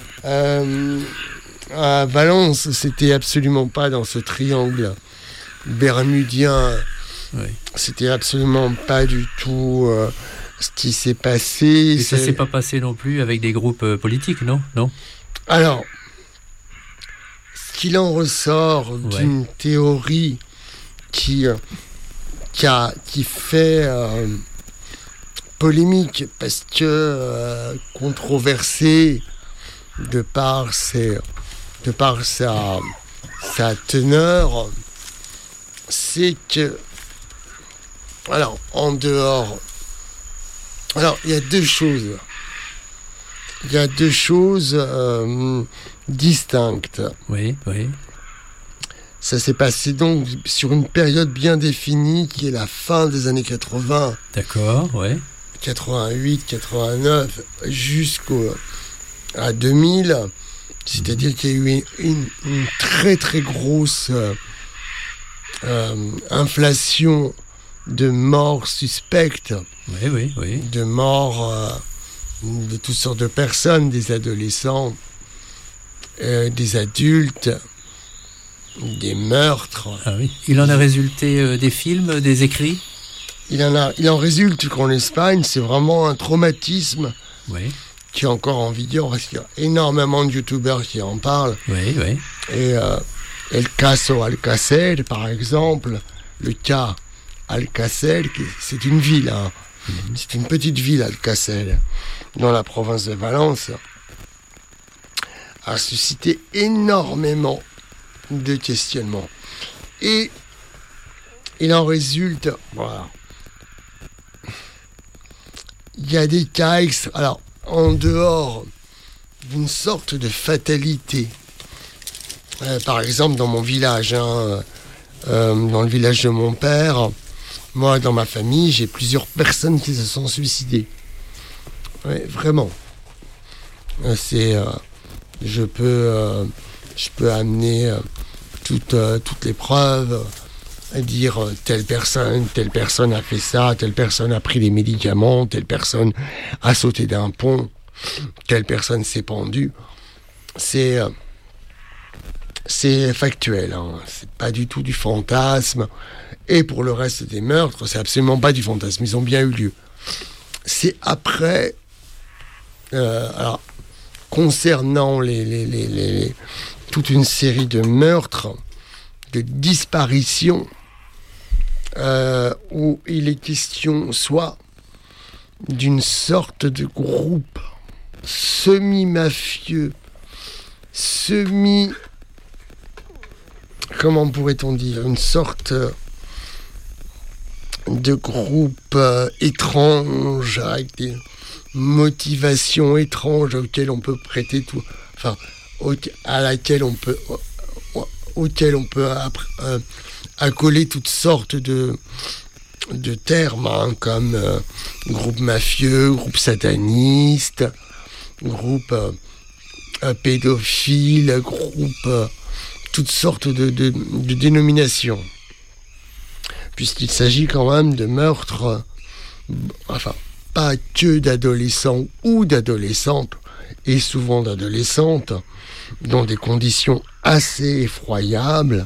À Valence, c'était absolument pas dans ce triangle bermudien. Oui. C'était absolument pas du tout ce qui s'est passé... Et ça s'est pas passé non plus avec des groupes politiques, non? Alors, ce qu'il en ressort d'une théorie qui fait polémique parce que controversée de par sa teneur, c'est que, alors, en dehors, alors il y a deux choses distinctes. Oui. Ça s'est passé donc sur une période bien définie qui est la fin des années 80. D'accord, ouais. 88, 89, jusqu'à 2000. C'est-à-dire qu'il y a eu une très très grosse inflation de morts suspectes. Oui. De morts de toutes sortes de personnes, des adolescents, des adultes, des meurtres. Ah oui. Il en a résulté des films, des écrits? Il en résulte qu'en Espagne, c'est vraiment un traumatisme qui est encore en vigueur, parce qu'il y a énormément de youtubeurs qui en parlent. Oui. Et El Caso Alcácer, par exemple, le cas Alcácer, c'est une ville, c'est une petite ville, Alcácer, dans la province de Valence, a suscité énormément de questionnements. Et il en résulte, voilà, il y a des cas alors, en dehors d'une sorte de fatalité, par exemple dans mon village, dans le village de mon père, moi dans ma famille, j'ai plusieurs personnes qui se sont suicidées. Ouais, vraiment. Je peux amener toutes les preuves, dire telle personne a fait ça, telle personne a pris les médicaments, telle personne a sauté d'un pont, telle personne s'est pendue. C'est factuel, c'est pas du tout du fantasme. Et pour le reste des meurtres, c'est absolument pas du fantasme, ils ont bien eu lieu. C'est après, alors, concernant toute une série de meurtres, de disparitions, où il est question soit d'une sorte de groupe semi-mafieux, comment pourrait-on dire, une sorte de groupe étrange, avec des motivations étranges auxquelles on peut prêter tout, enfin, auquel on peut accoler toutes sortes de termes, comme groupe mafieux, groupe sataniste, groupe pédophile, groupe toutes sortes de dénominations, puisqu'il s'agit quand même de meurtres, enfin, pas que d'adolescents ou d'adolescentes, et souvent d'adolescentes, dans des conditions assez effroyables,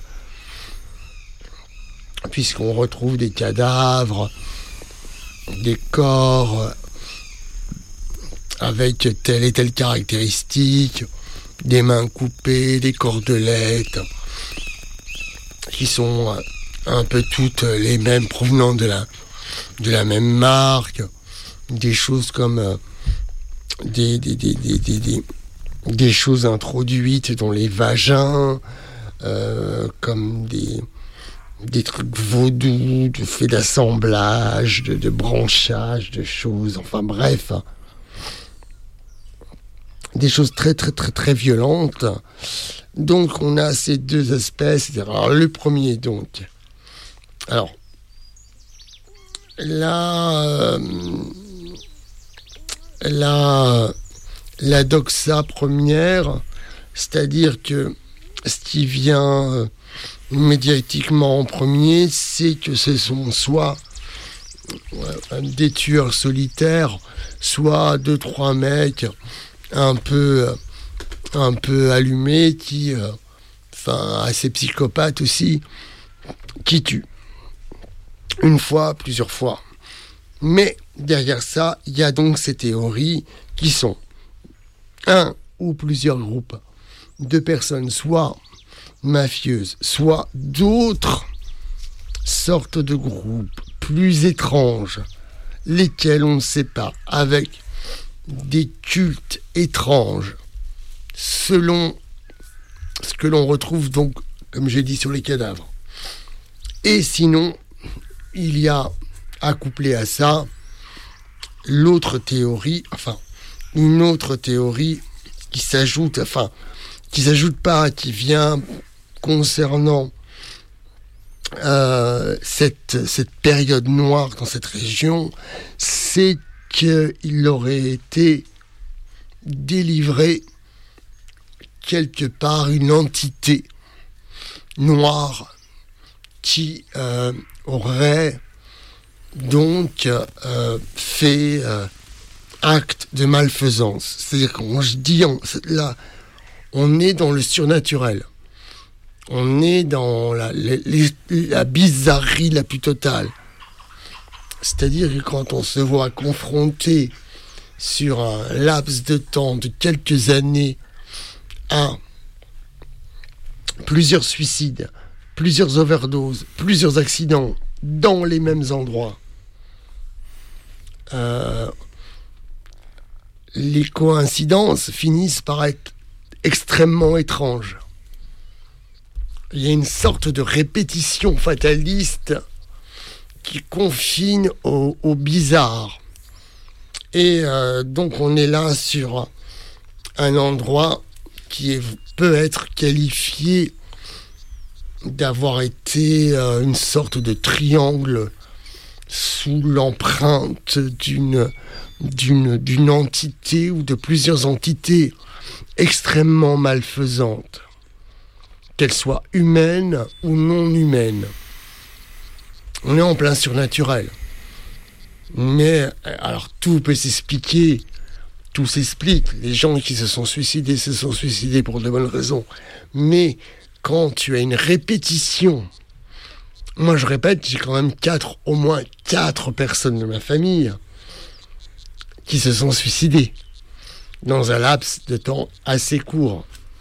puisqu'on retrouve des cadavres, des corps avec telle et telle caractéristique, des mains coupées, des cordelettes, qui sont un peu toutes les mêmes, provenant de la même marque, des choses comme des choses introduites dans les vagins, comme des trucs vaudous, de faits d'assemblage, de branchage, de choses, enfin bref, des choses très très très très violentes. Donc on a ces deux aspects, c'est-à-dire, alors, le premier donc, alors la doxa première, c'est-à-dire que ce qui vient médiatiquement en premier, c'est que ce sont soit des tueurs solitaires, soit 2-3 mecs un peu allumés, qui, assez psychopathes aussi, qui tuent. Une fois, plusieurs fois. Mais derrière ça, il y a donc ces théories qui sont un ou plusieurs groupes de personnes, soit mafieuses, soit d'autres sortes de groupes plus étranges, lesquels on ne sait pas, avec des cultes étranges, selon ce que l'on retrouve donc, comme j'ai dit, sur les cadavres. Et sinon, il y a, accouplé à ça, l'autre théorie, enfin, une autre théorie qui s'ajoute, enfin, qui s'ajoute pas, qui vient concernant cette période noire dans cette région, c'est qu'il aurait été délivré quelque part une entité noire qui aurait donc fait acte de malfaisance. C'est-à-dire qu'on se dit, là, on est dans le surnaturel. On est dans la bizarrerie la plus totale. C'est-à-dire que quand on se voit confronté sur un laps de temps de quelques années à plusieurs suicides, plusieurs overdoses, plusieurs accidents dans les mêmes endroits, les coïncidences finissent par être extrêmement étranges. Il y a une sorte de répétition fataliste qui confine au bizarre. Et donc on est là sur un endroit qui peut être qualifié d'avoir été une sorte de triangle sous l'empreinte d'une entité ou de plusieurs entités extrêmement malfaisantes, qu'elles soient humaines ou non humaines. On est en plein surnaturel. Mais, alors, tout peut s'expliquer, tout s'explique. Les gens qui se sont suicidés pour de bonnes raisons. Mais, quand tu as une répétition, moi je répète, j'ai quand même au moins 4 personnes de ma famille qui se sont suicidées dans un laps de temps assez court.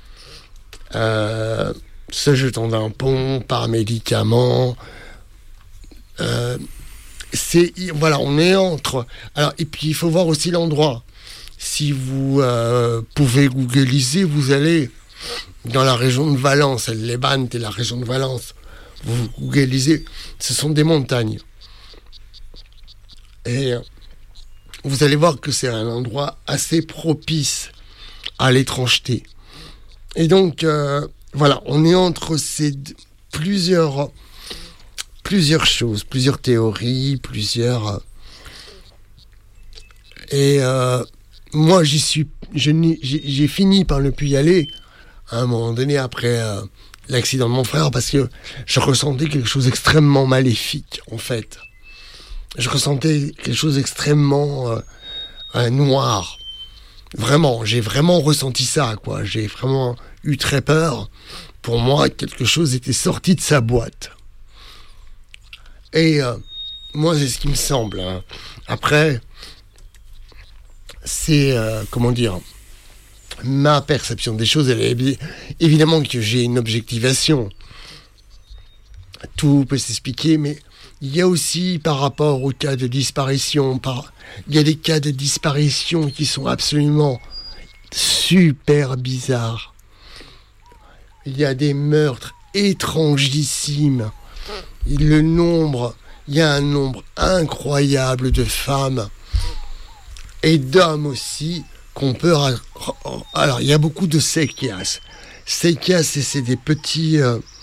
Se jetant d'un pont, par médicaments. Voilà, on est entre. Alors, et puis il faut voir aussi l'endroit. Si vous pouvez googliser, vous allez dans la région de Valence, El Levante et la région de Valence. Vous googlisez, ce sont des montagnes. Et vous allez voir que c'est un endroit assez propice à l'étrangeté. Et donc, voilà, on est entre ces plusieurs choses, plusieurs théories, Et moi, j'ai fini par ne plus y aller à un moment donné après l'accident de mon frère, parce que je ressentais quelque chose d'extrêmement maléfique, en fait. Je ressentais quelque chose d'extrêmement noir. Vraiment, j'ai vraiment ressenti ça, quoi. J'ai vraiment eu très peur. Pour moi, quelque chose était sorti de sa boîte. Et moi, c'est ce qui me semble. Hein. Après, c'est, comment dire, ma perception des choses, elle est évidemment que j'ai une objectivation. Tout peut s'expliquer, mais il y a aussi, par rapport aux cas de disparition, il y a des cas de disparition qui sont absolument super bizarres. Il y a des meurtres étrangissimes. Il y a un nombre incroyable de femmes et d'hommes aussi qu'on peut... Alors, il y a beaucoup de séquias. Séquias, c'est des petits...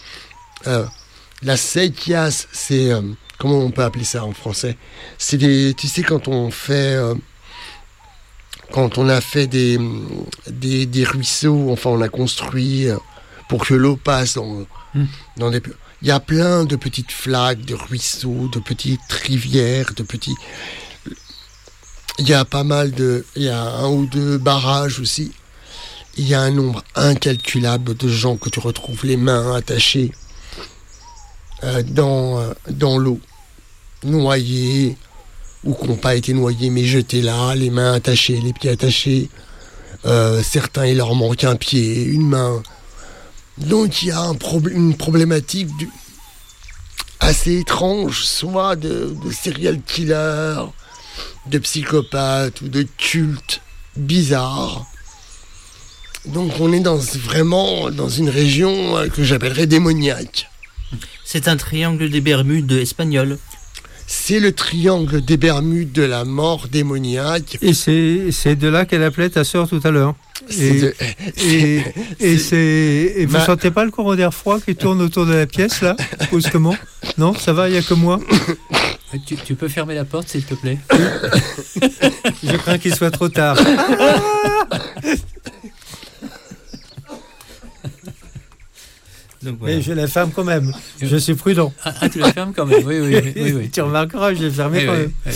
la séquias, c'est... comment on peut appeler ça en français ? C'est des... Tu sais, quand on fait... quand on a fait des ruisseaux, enfin, on a construit pour que l'eau passe dans des... Il y a plein de petites flaques, de ruisseaux, de petites rivières, de petits... Il y a pas mal de... Il y a 1 ou 2 barrages aussi. Il y a un nombre incalculable de gens que tu retrouves les mains attachées dans l'eau, noyés, ou qui n'ont pas été noyés mais jetés là, les mains attachées, les pieds attachés. Certains, il leur manque un pied, une main. Donc il y a une problématique assez étrange, soit de serial killer, de psychopathe ou de culte bizarre. Donc on est vraiment dans une région que j'appellerais démoniaque. C'est un triangle des Bermudes espagnol. C'est le triangle des Bermudes de la mort démoniaque. Et c'est de là qu'elle appelait ta sœur tout à l'heure. Et vous sentez pas le courant d'air froid qui tourne autour de la pièce là, brusquement? Non, ça va, il y a que moi. Tu peux fermer la porte s'il te plaît? Je crains qu'il soit trop tard. Donc, voilà. Mais je la ferme quand même. Je suis prudent. Ah, tu la fermes quand même. Oui. Tu remarqueras, je l'ai fermée quand même. Oui.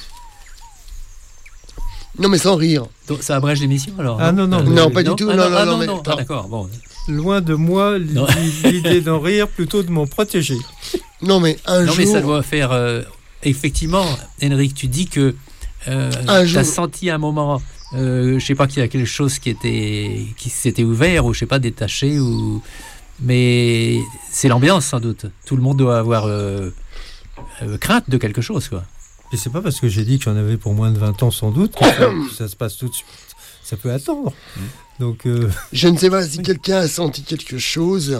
Non, mais sans rire. Donc, ça abrège l'émission alors? Ah non, pas du tout. Non. Ah, d'accord. Bon. Loin de moi l'idée d'en rire, plutôt de m'en protéger. Non, mais un jour. Non, mais ça doit faire. Effectivement, Henrik, tu dis que tu as senti un moment. Je sais pas qu'il y a quelque chose qui s'était ouvert ou je sais pas détaché ou. Mais c'est l'ambiance sans doute. Tout le monde doit avoir crainte de quelque chose, quoi. Et c'est pas parce que j'ai dit que j'en avais pour moins de 20 ans sans doute que ça se passe tout de suite. Ça peut attendre. Donc je ne sais pas si quelqu'un a senti quelque chose,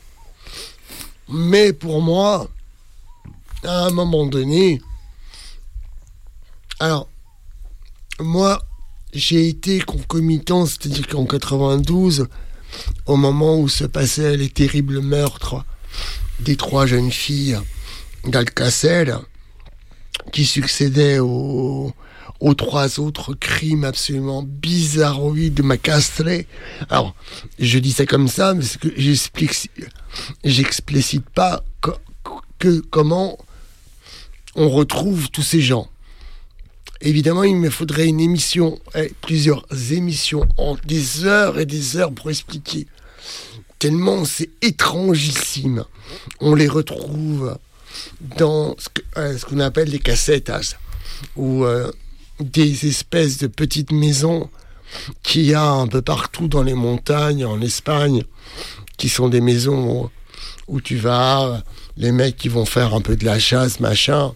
mais pour moi, à un moment donné, alors moi j'ai été concomitant, c'est-à-dire qu'en 92, au moment où se passaient les terribles meurtres des 3 jeunes filles d'Alcacel, qui succédaient aux 3 autres crimes absolument bizarroïdes de Macastré. Alors, je dis ça comme ça, mais c'est que j'explicite pas comment on retrouve tous ces gens. Évidemment, il me faudrait une émission, plusieurs émissions, en des heures et des heures pour expliquer. Tellement c'est étrangissime. On les retrouve dans ce qu'on appelle des casetas, ou des espèces de petites maisons qu'il y a un peu partout dans les montagnes, en Espagne, qui sont des maisons où tu vas, les mecs qui vont faire un peu de la chasse, machin.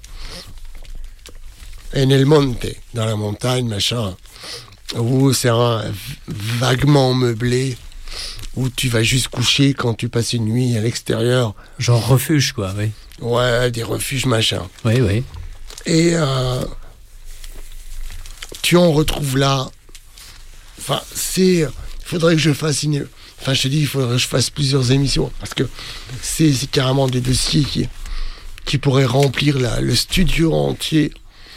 En el monte, dans la montagne, machin, où c'est vaguement meublé, où tu vas juste coucher quand tu passes une nuit à l'extérieur. Genre refuge, quoi, oui. Ouais, des refuges, machin. Oui. Et tu en retrouves là. Enfin, il faudrait que je fasse je te dis, il faudrait que je fasse plusieurs émissions, parce que c'est carrément des dossiers qui pourraient remplir le studio entier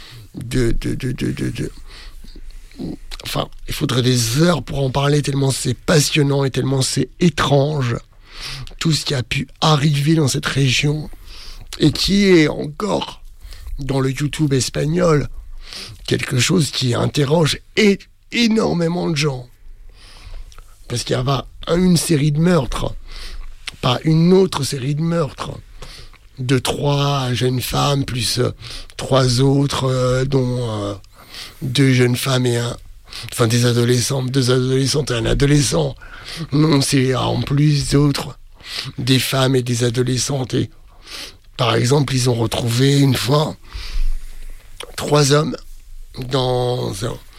Enfin, il faudrait des heures pour en parler, tellement c'est passionnant et tellement c'est étrange, tout ce qui a pu arriver dans cette région, et qui est encore, dans le YouTube espagnol, quelque chose qui interroge énormément de gens. Parce qu'il y a une série de meurtres, pas une autre série de meurtres, de 3 jeunes femmes, plus 3 autres, dont 2 jeunes femmes et des adolescentes, 2 adolescentes et un adolescent. Non, c'est en plus d'autres, des femmes et des adolescentes. Et, par exemple, ils ont retrouvé une fois 3 hommes dans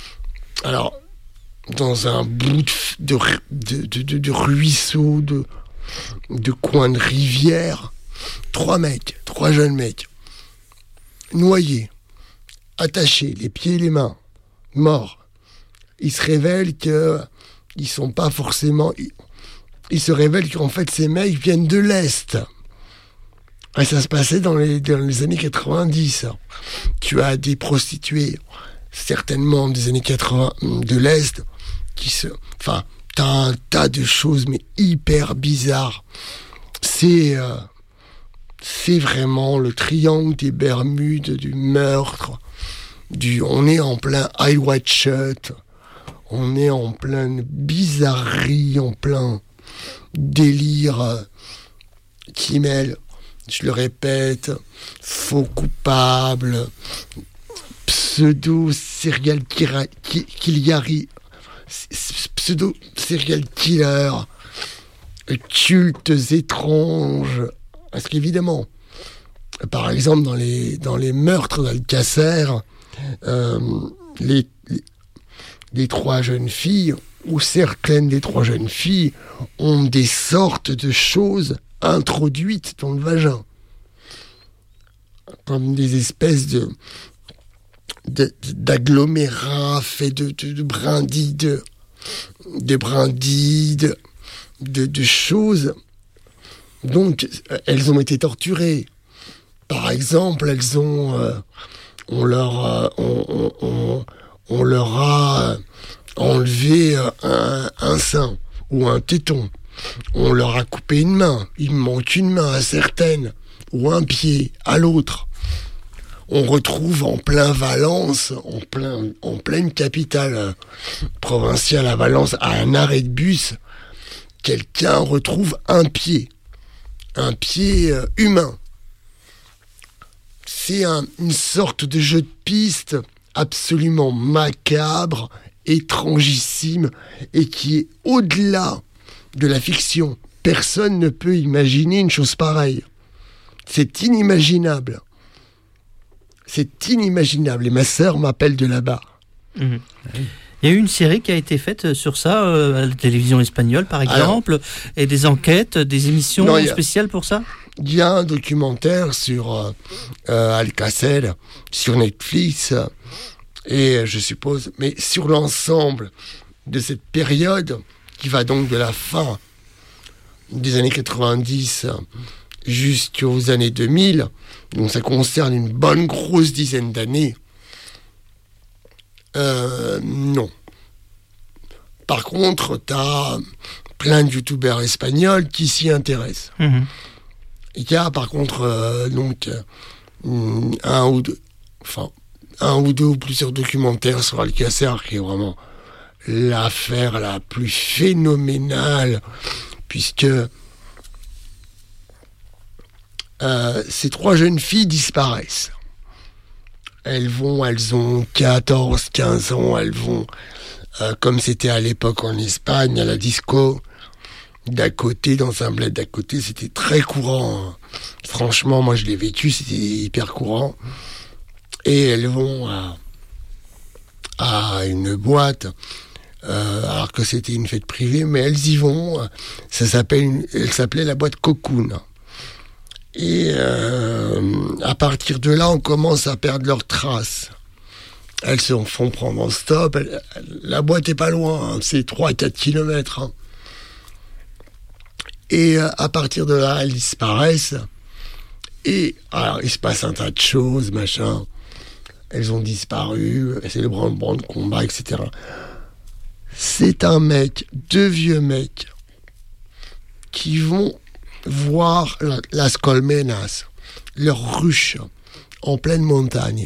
un bout de ruisseau, de coin de rivière. 3 jeunes mecs, noyés, attachés, les pieds et les mains, morts. Il se révèle qu'ils sont pas forcément... Il se révèle qu'en fait, ces mecs viennent de l'Est. Et ça se passait dans les années 90. Tu as des prostituées, certainement des années 80, de l'Est, t'as un tas de choses, mais hyper bizarres. C'est vraiment le triangle des Bermudes, du meurtre, on est en plein Eye Wide Shut, on est en pleine bizarrerie, en plein délire qui mêle, je le répète, faux coupables, pseudo-serial killer, cultes étranges. Parce qu'évidemment, par exemple, dans les meurtres d'Alcacer, les 3 jeunes filles, ou certaines des 3 jeunes filles, ont des sortes de choses introduites dans le vagin. Comme des espèces d'agglomérats faits de brindilles, de choses. Donc, elles ont été torturées. Par exemple, on leur a enlevé un sein ou un téton. On leur a coupé une main. Il manque une main à certaines, ou un pied à l'autre. On retrouve en plein Valence, en pleine capitale provinciale à Valence, à un arrêt de bus, quelqu'un retrouve un pied humain. C'est une sorte de jeu de piste absolument macabre, étrangissime, et qui est au-delà de la fiction. Personne ne peut imaginer une chose pareille. C'est inimaginable. C'est inimaginable. Et ma sœur m'appelle de là-bas. Mmh. Il y a eu une série qui a été faite sur ça, à la télévision espagnole par exemple, et des enquêtes, des émissions spéciales pour ça. Il y a un documentaire sur Alcacer, sur Netflix, et je suppose, mais sur l'ensemble de cette période, qui va donc de la fin des années 90 jusqu'aux années 2000, donc ça concerne une bonne grosse dizaine d'années. Non. Par contre, t'as plein de youtubeurs espagnols qui s'y intéressent. Mmh. Il y a par contre donc un ou deux ou plusieurs documentaires sur Alcacer qui est vraiment l'affaire la plus phénoménale, puisque ces 3 jeunes filles disparaissent. Elles ont 14, 15 ans, elles vont, comme c'était à l'époque en Espagne, à la disco d'à côté, dans un bled d'à côté, c'était très courant. Franchement, moi je l'ai vécu, c'était hyper courant. Et elles vont à une boîte, alors que c'était une fête privée, mais elles y vont. Elle s'appelait la boîte Cocoon. Et à partir de là, on commence à perdre leurs traces. Elles se font prendre en stop. La boîte est pas loin, hein, c'est 3-4 kilomètres. Hein. Et à partir de là, elles disparaissent. Et alors, il se passe un tas de choses, machin. Elles ont disparu, c'est le branle-bras de combat, etc. C'est deux vieux mecs, qui vont voir Las Colmenas, leur ruche, en pleine montagne.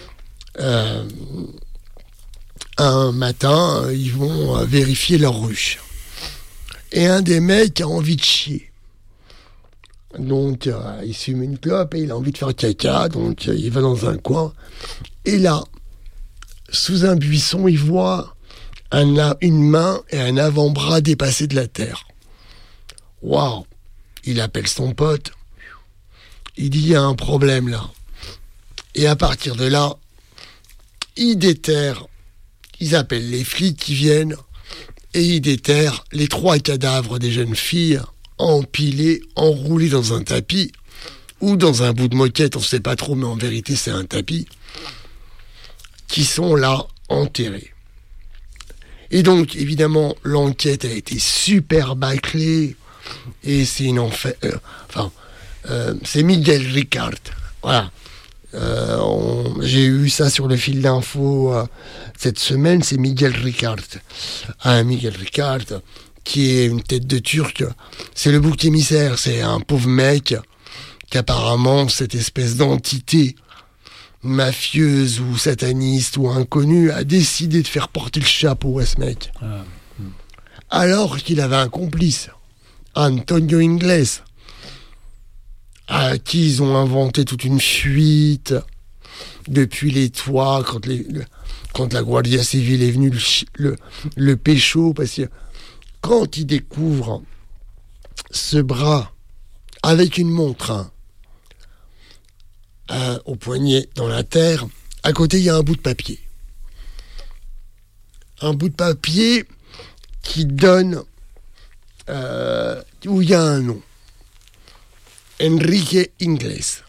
Un matin, ils vont vérifier leur ruche. Et un des mecs a envie de chier. Donc, il fume une clope et il a envie de faire caca, donc il va dans un coin. Et là, sous un buisson, il voit une main et un avant-bras dépassés de la terre. Waouh! Il appelle son pote. Il dit, il y a un problème là. Et à partir de là, ils déterrent. Ils appellent les flics qui viennent et ils déterrent les 3 cadavres des jeunes filles empilés, enroulés dans un tapis ou dans un bout de moquette, on ne sait pas trop, mais en vérité c'est un tapis, qui sont là enterrés. Et donc évidemment l'enquête a été super bâclée et c'est une enfer. C'est Miguel Ricard. Voilà. J'ai eu ça sur le fil d'info cette semaine, c'est Miguel Ricard. Miguel Ricard, qui est une tête de turc, c'est le bouc émissaire, c'est un pauvre mec qu'apparemment cette espèce d'entité mafieuse ou sataniste ou inconnue a décidé de faire porter le chapeau à ce mec. Alors qu'il avait un complice, Antonio Ingles, à qui ils ont inventé toute une fuite depuis les toits, quand la Guardia Civile est venue le pécho, parce que quand il découvre ce bras avec une montre au poignet dans la terre, à côté il y a un bout de papier. Un bout de papier qui donne où il y a un nom. Enrique Ingles.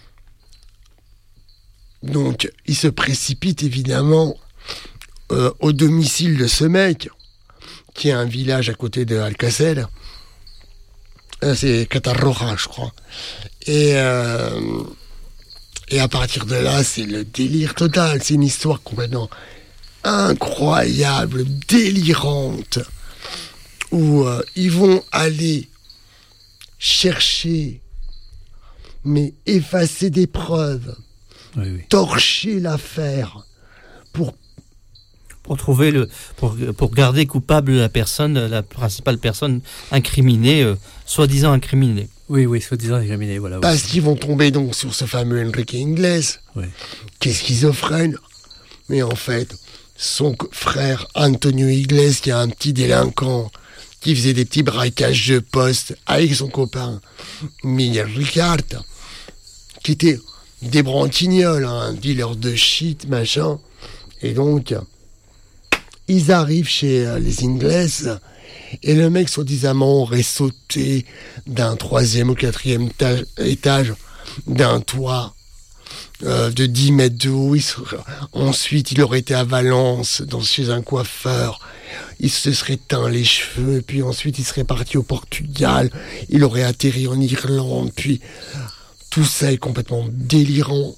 Donc, il se précipite évidemment au domicile de ce mec, qui est un village à côté de Alcácer. C'est Catarroja, je crois. Et à partir de là, c'est le délire total. C'est une histoire complètement incroyable, délirante, où ils vont aller chercher, mais effacer des preuves, torcher l'affaire pour trouver pour garder coupable la principale personne incriminée, soi-disant incriminée. Oui, soi-disant incriminée, voilà. Parce qu'ils vont tomber donc sur ce fameux Enrique Ingles, qui est schizophrène, mais en fait, son frère Antonio Ingles, qui est un petit délinquant, qui faisait des petits braquages de poste avec son copain Miguel Ricard, qui était des branquignoles, un dealer de shit, machin. Et donc, ils arrivent chez les Ingles, et le mec, soi-disant, aurait sauté d'un 3e ou 4e étage d'un toit de 10 mètres de haut. Ensuite, il aurait été à Valence, chez un coiffeur. Il se serait teint les cheveux, puis ensuite il serait parti au Portugal, il aurait atterri en Irlande, puis tout ça est complètement délirant.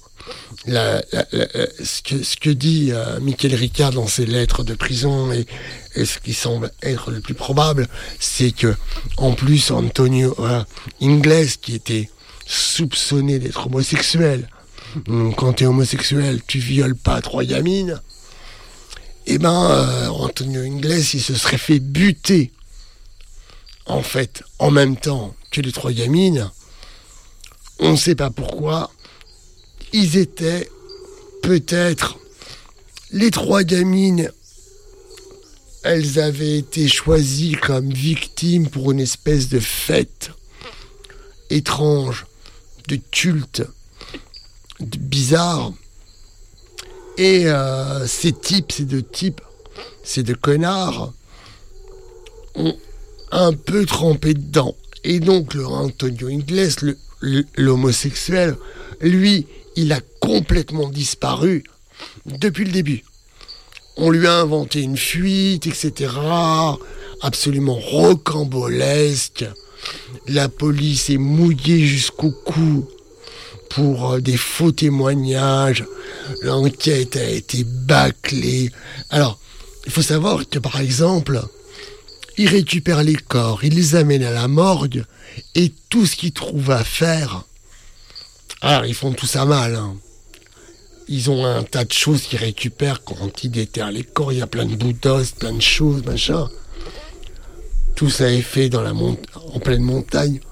Ce que dit Michael Ricard dans ses lettres de prison, et ce qui semble être le plus probable, c'est que en plus Antonio Ingles, qui était soupçonné d'être homosexuel, quand tu es homosexuel, tu violes pas 3 gamines. Eh ben, Antonio Ingles, il se serait fait buter, en fait, en même temps que les 3 gamines. On ne sait pas pourquoi. Ils étaient peut-être les 3 gamines. Elles avaient été choisies comme victimes pour une espèce de fête étrange, de culte, bizarre. Et ces deux connards, ont un peu trempé dedans. Et donc, le Antonio Ingles, l'homosexuel, lui, il a complètement disparu depuis le début. On lui a inventé une fuite, etc. Absolument rocambolesque. La police est mouillée jusqu'au cou pour des faux témoignages. L'enquête a été bâclée. Alors, il faut savoir que, par exemple, ils récupèrent les corps, ils les amènent à la morgue, et tout ce qu'ils trouvent à faire... Alors, ils font tout ça mal, hein. Ils ont un tas de choses qu'ils récupèrent quand ils déterrent les corps. Il y a plein de bouts d'os, plein de choses, machin. Tout ça est fait en pleine montagne.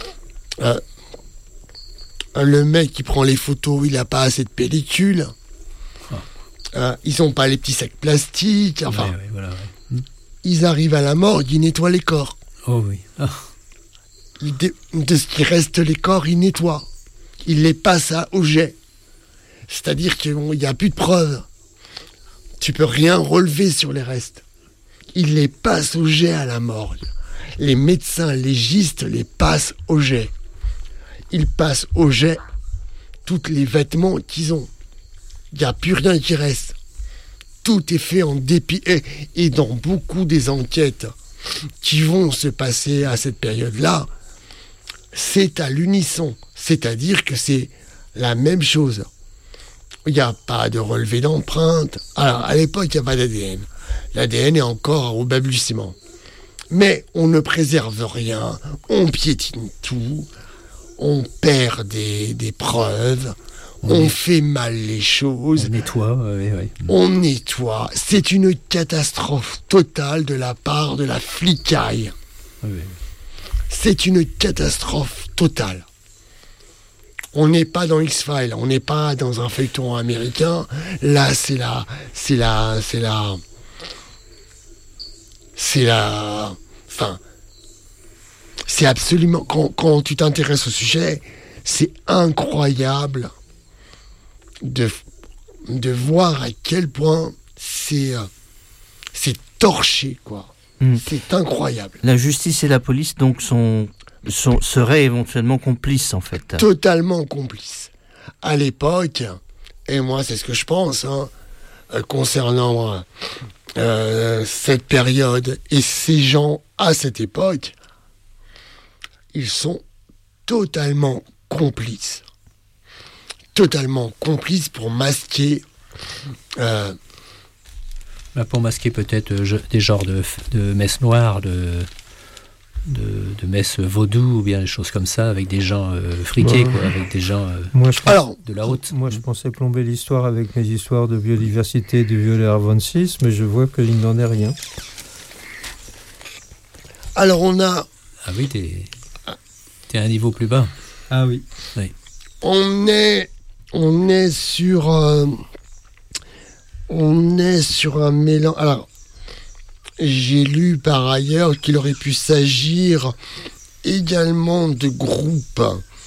Le mec qui prend les photos, il n'a pas assez de pellicule. Ils n'ont pas les petits sacs plastiques. Enfin, ils arrivent à la morgue, ils nettoient les corps. Oh oui. De ce qui reste les corps, ils nettoient. Ils les passent au jet. C'est-à-dire qu'il n'y a plus de preuves. Tu peux rien relever sur les restes. Ils les passent au jet à la morgue. Les médecins légistes les passent au jet. Ils passent au jet tous les vêtements qu'ils ont. Il n'y a plus rien qui reste. Tout est fait en dépit. Et dans beaucoup des enquêtes qui vont se passer à cette période-là, c'est à l'unisson. C'est-à-dire que c'est la même chose. Il n'y a pas de relevé d'empreinte. Alors, à l'époque, il n'y a pas d'ADN. L'ADN est encore au balbutiement. Mais on ne préserve rien. On piétine tout. On perd des preuves. On fait mal les choses. On nettoie. On nettoie. C'est une catastrophe totale de la part de la flicaille. C'est une catastrophe totale. On n'est pas dans X-Files, on n'est pas dans un feuilleton américain. Là, enfin, c'est absolument, quand tu t'intéresses au sujet, c'est incroyable de voir à quel point c'est torché, quoi. C'est incroyable. La justice et la police, donc, seraient éventuellement complices, en fait. Totalement complices. À l'époque, et moi, c'est ce que je pense, concernant cette période et ces gens à cette époque, ils sont totalement complices. Totalement complices pour masquer... pour masquer peut-être des genres de messes noires, de messes vaudou, ou bien des choses comme ça, avec des gens friqués, quoi, avec des gens de la haute. Moi, je pensais plomber l'histoire avec mes histoires de biodiversité, de violet 26, mais je vois qu'il n'en est rien. Alors, on a... Ah oui, t'es à un niveau plus bas. Ah oui. On est sur un mélange. Alors, j'ai lu par ailleurs qu'il aurait pu s'agir également de groupes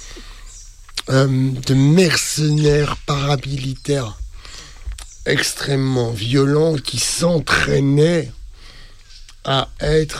de mercenaires paramilitaires extrêmement violents qui s'entraînaient à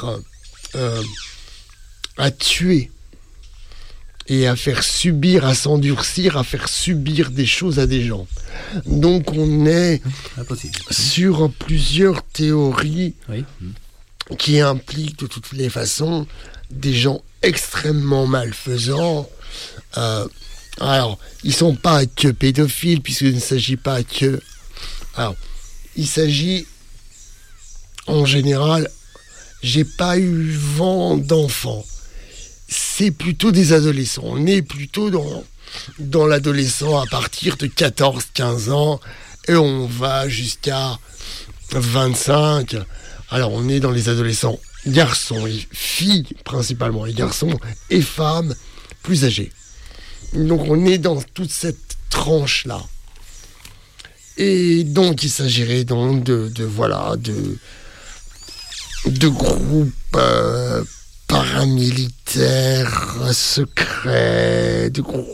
tuer et à faire subir, à s'endurcir, à faire subir des choses à des gens. Donc on est sur plusieurs théories qui impliquent de toutes les façons des gens extrêmement malfaisants. Alors, ils ne sont pas que pédophiles, puisqu'il ne s'agit pas que... Alors, il s'agit, en général, j'ai pas eu vent d'enfants. C'est plutôt des adolescents. On est plutôt dans l'adolescent à partir de 14-15 ans et on va jusqu'à 25. Alors on est dans les adolescents garçons et filles principalement, les garçons et femmes plus âgés. Donc on est dans toute cette tranche-là. Et donc il s'agirait donc de groupes paramilitaires secrets, de groupes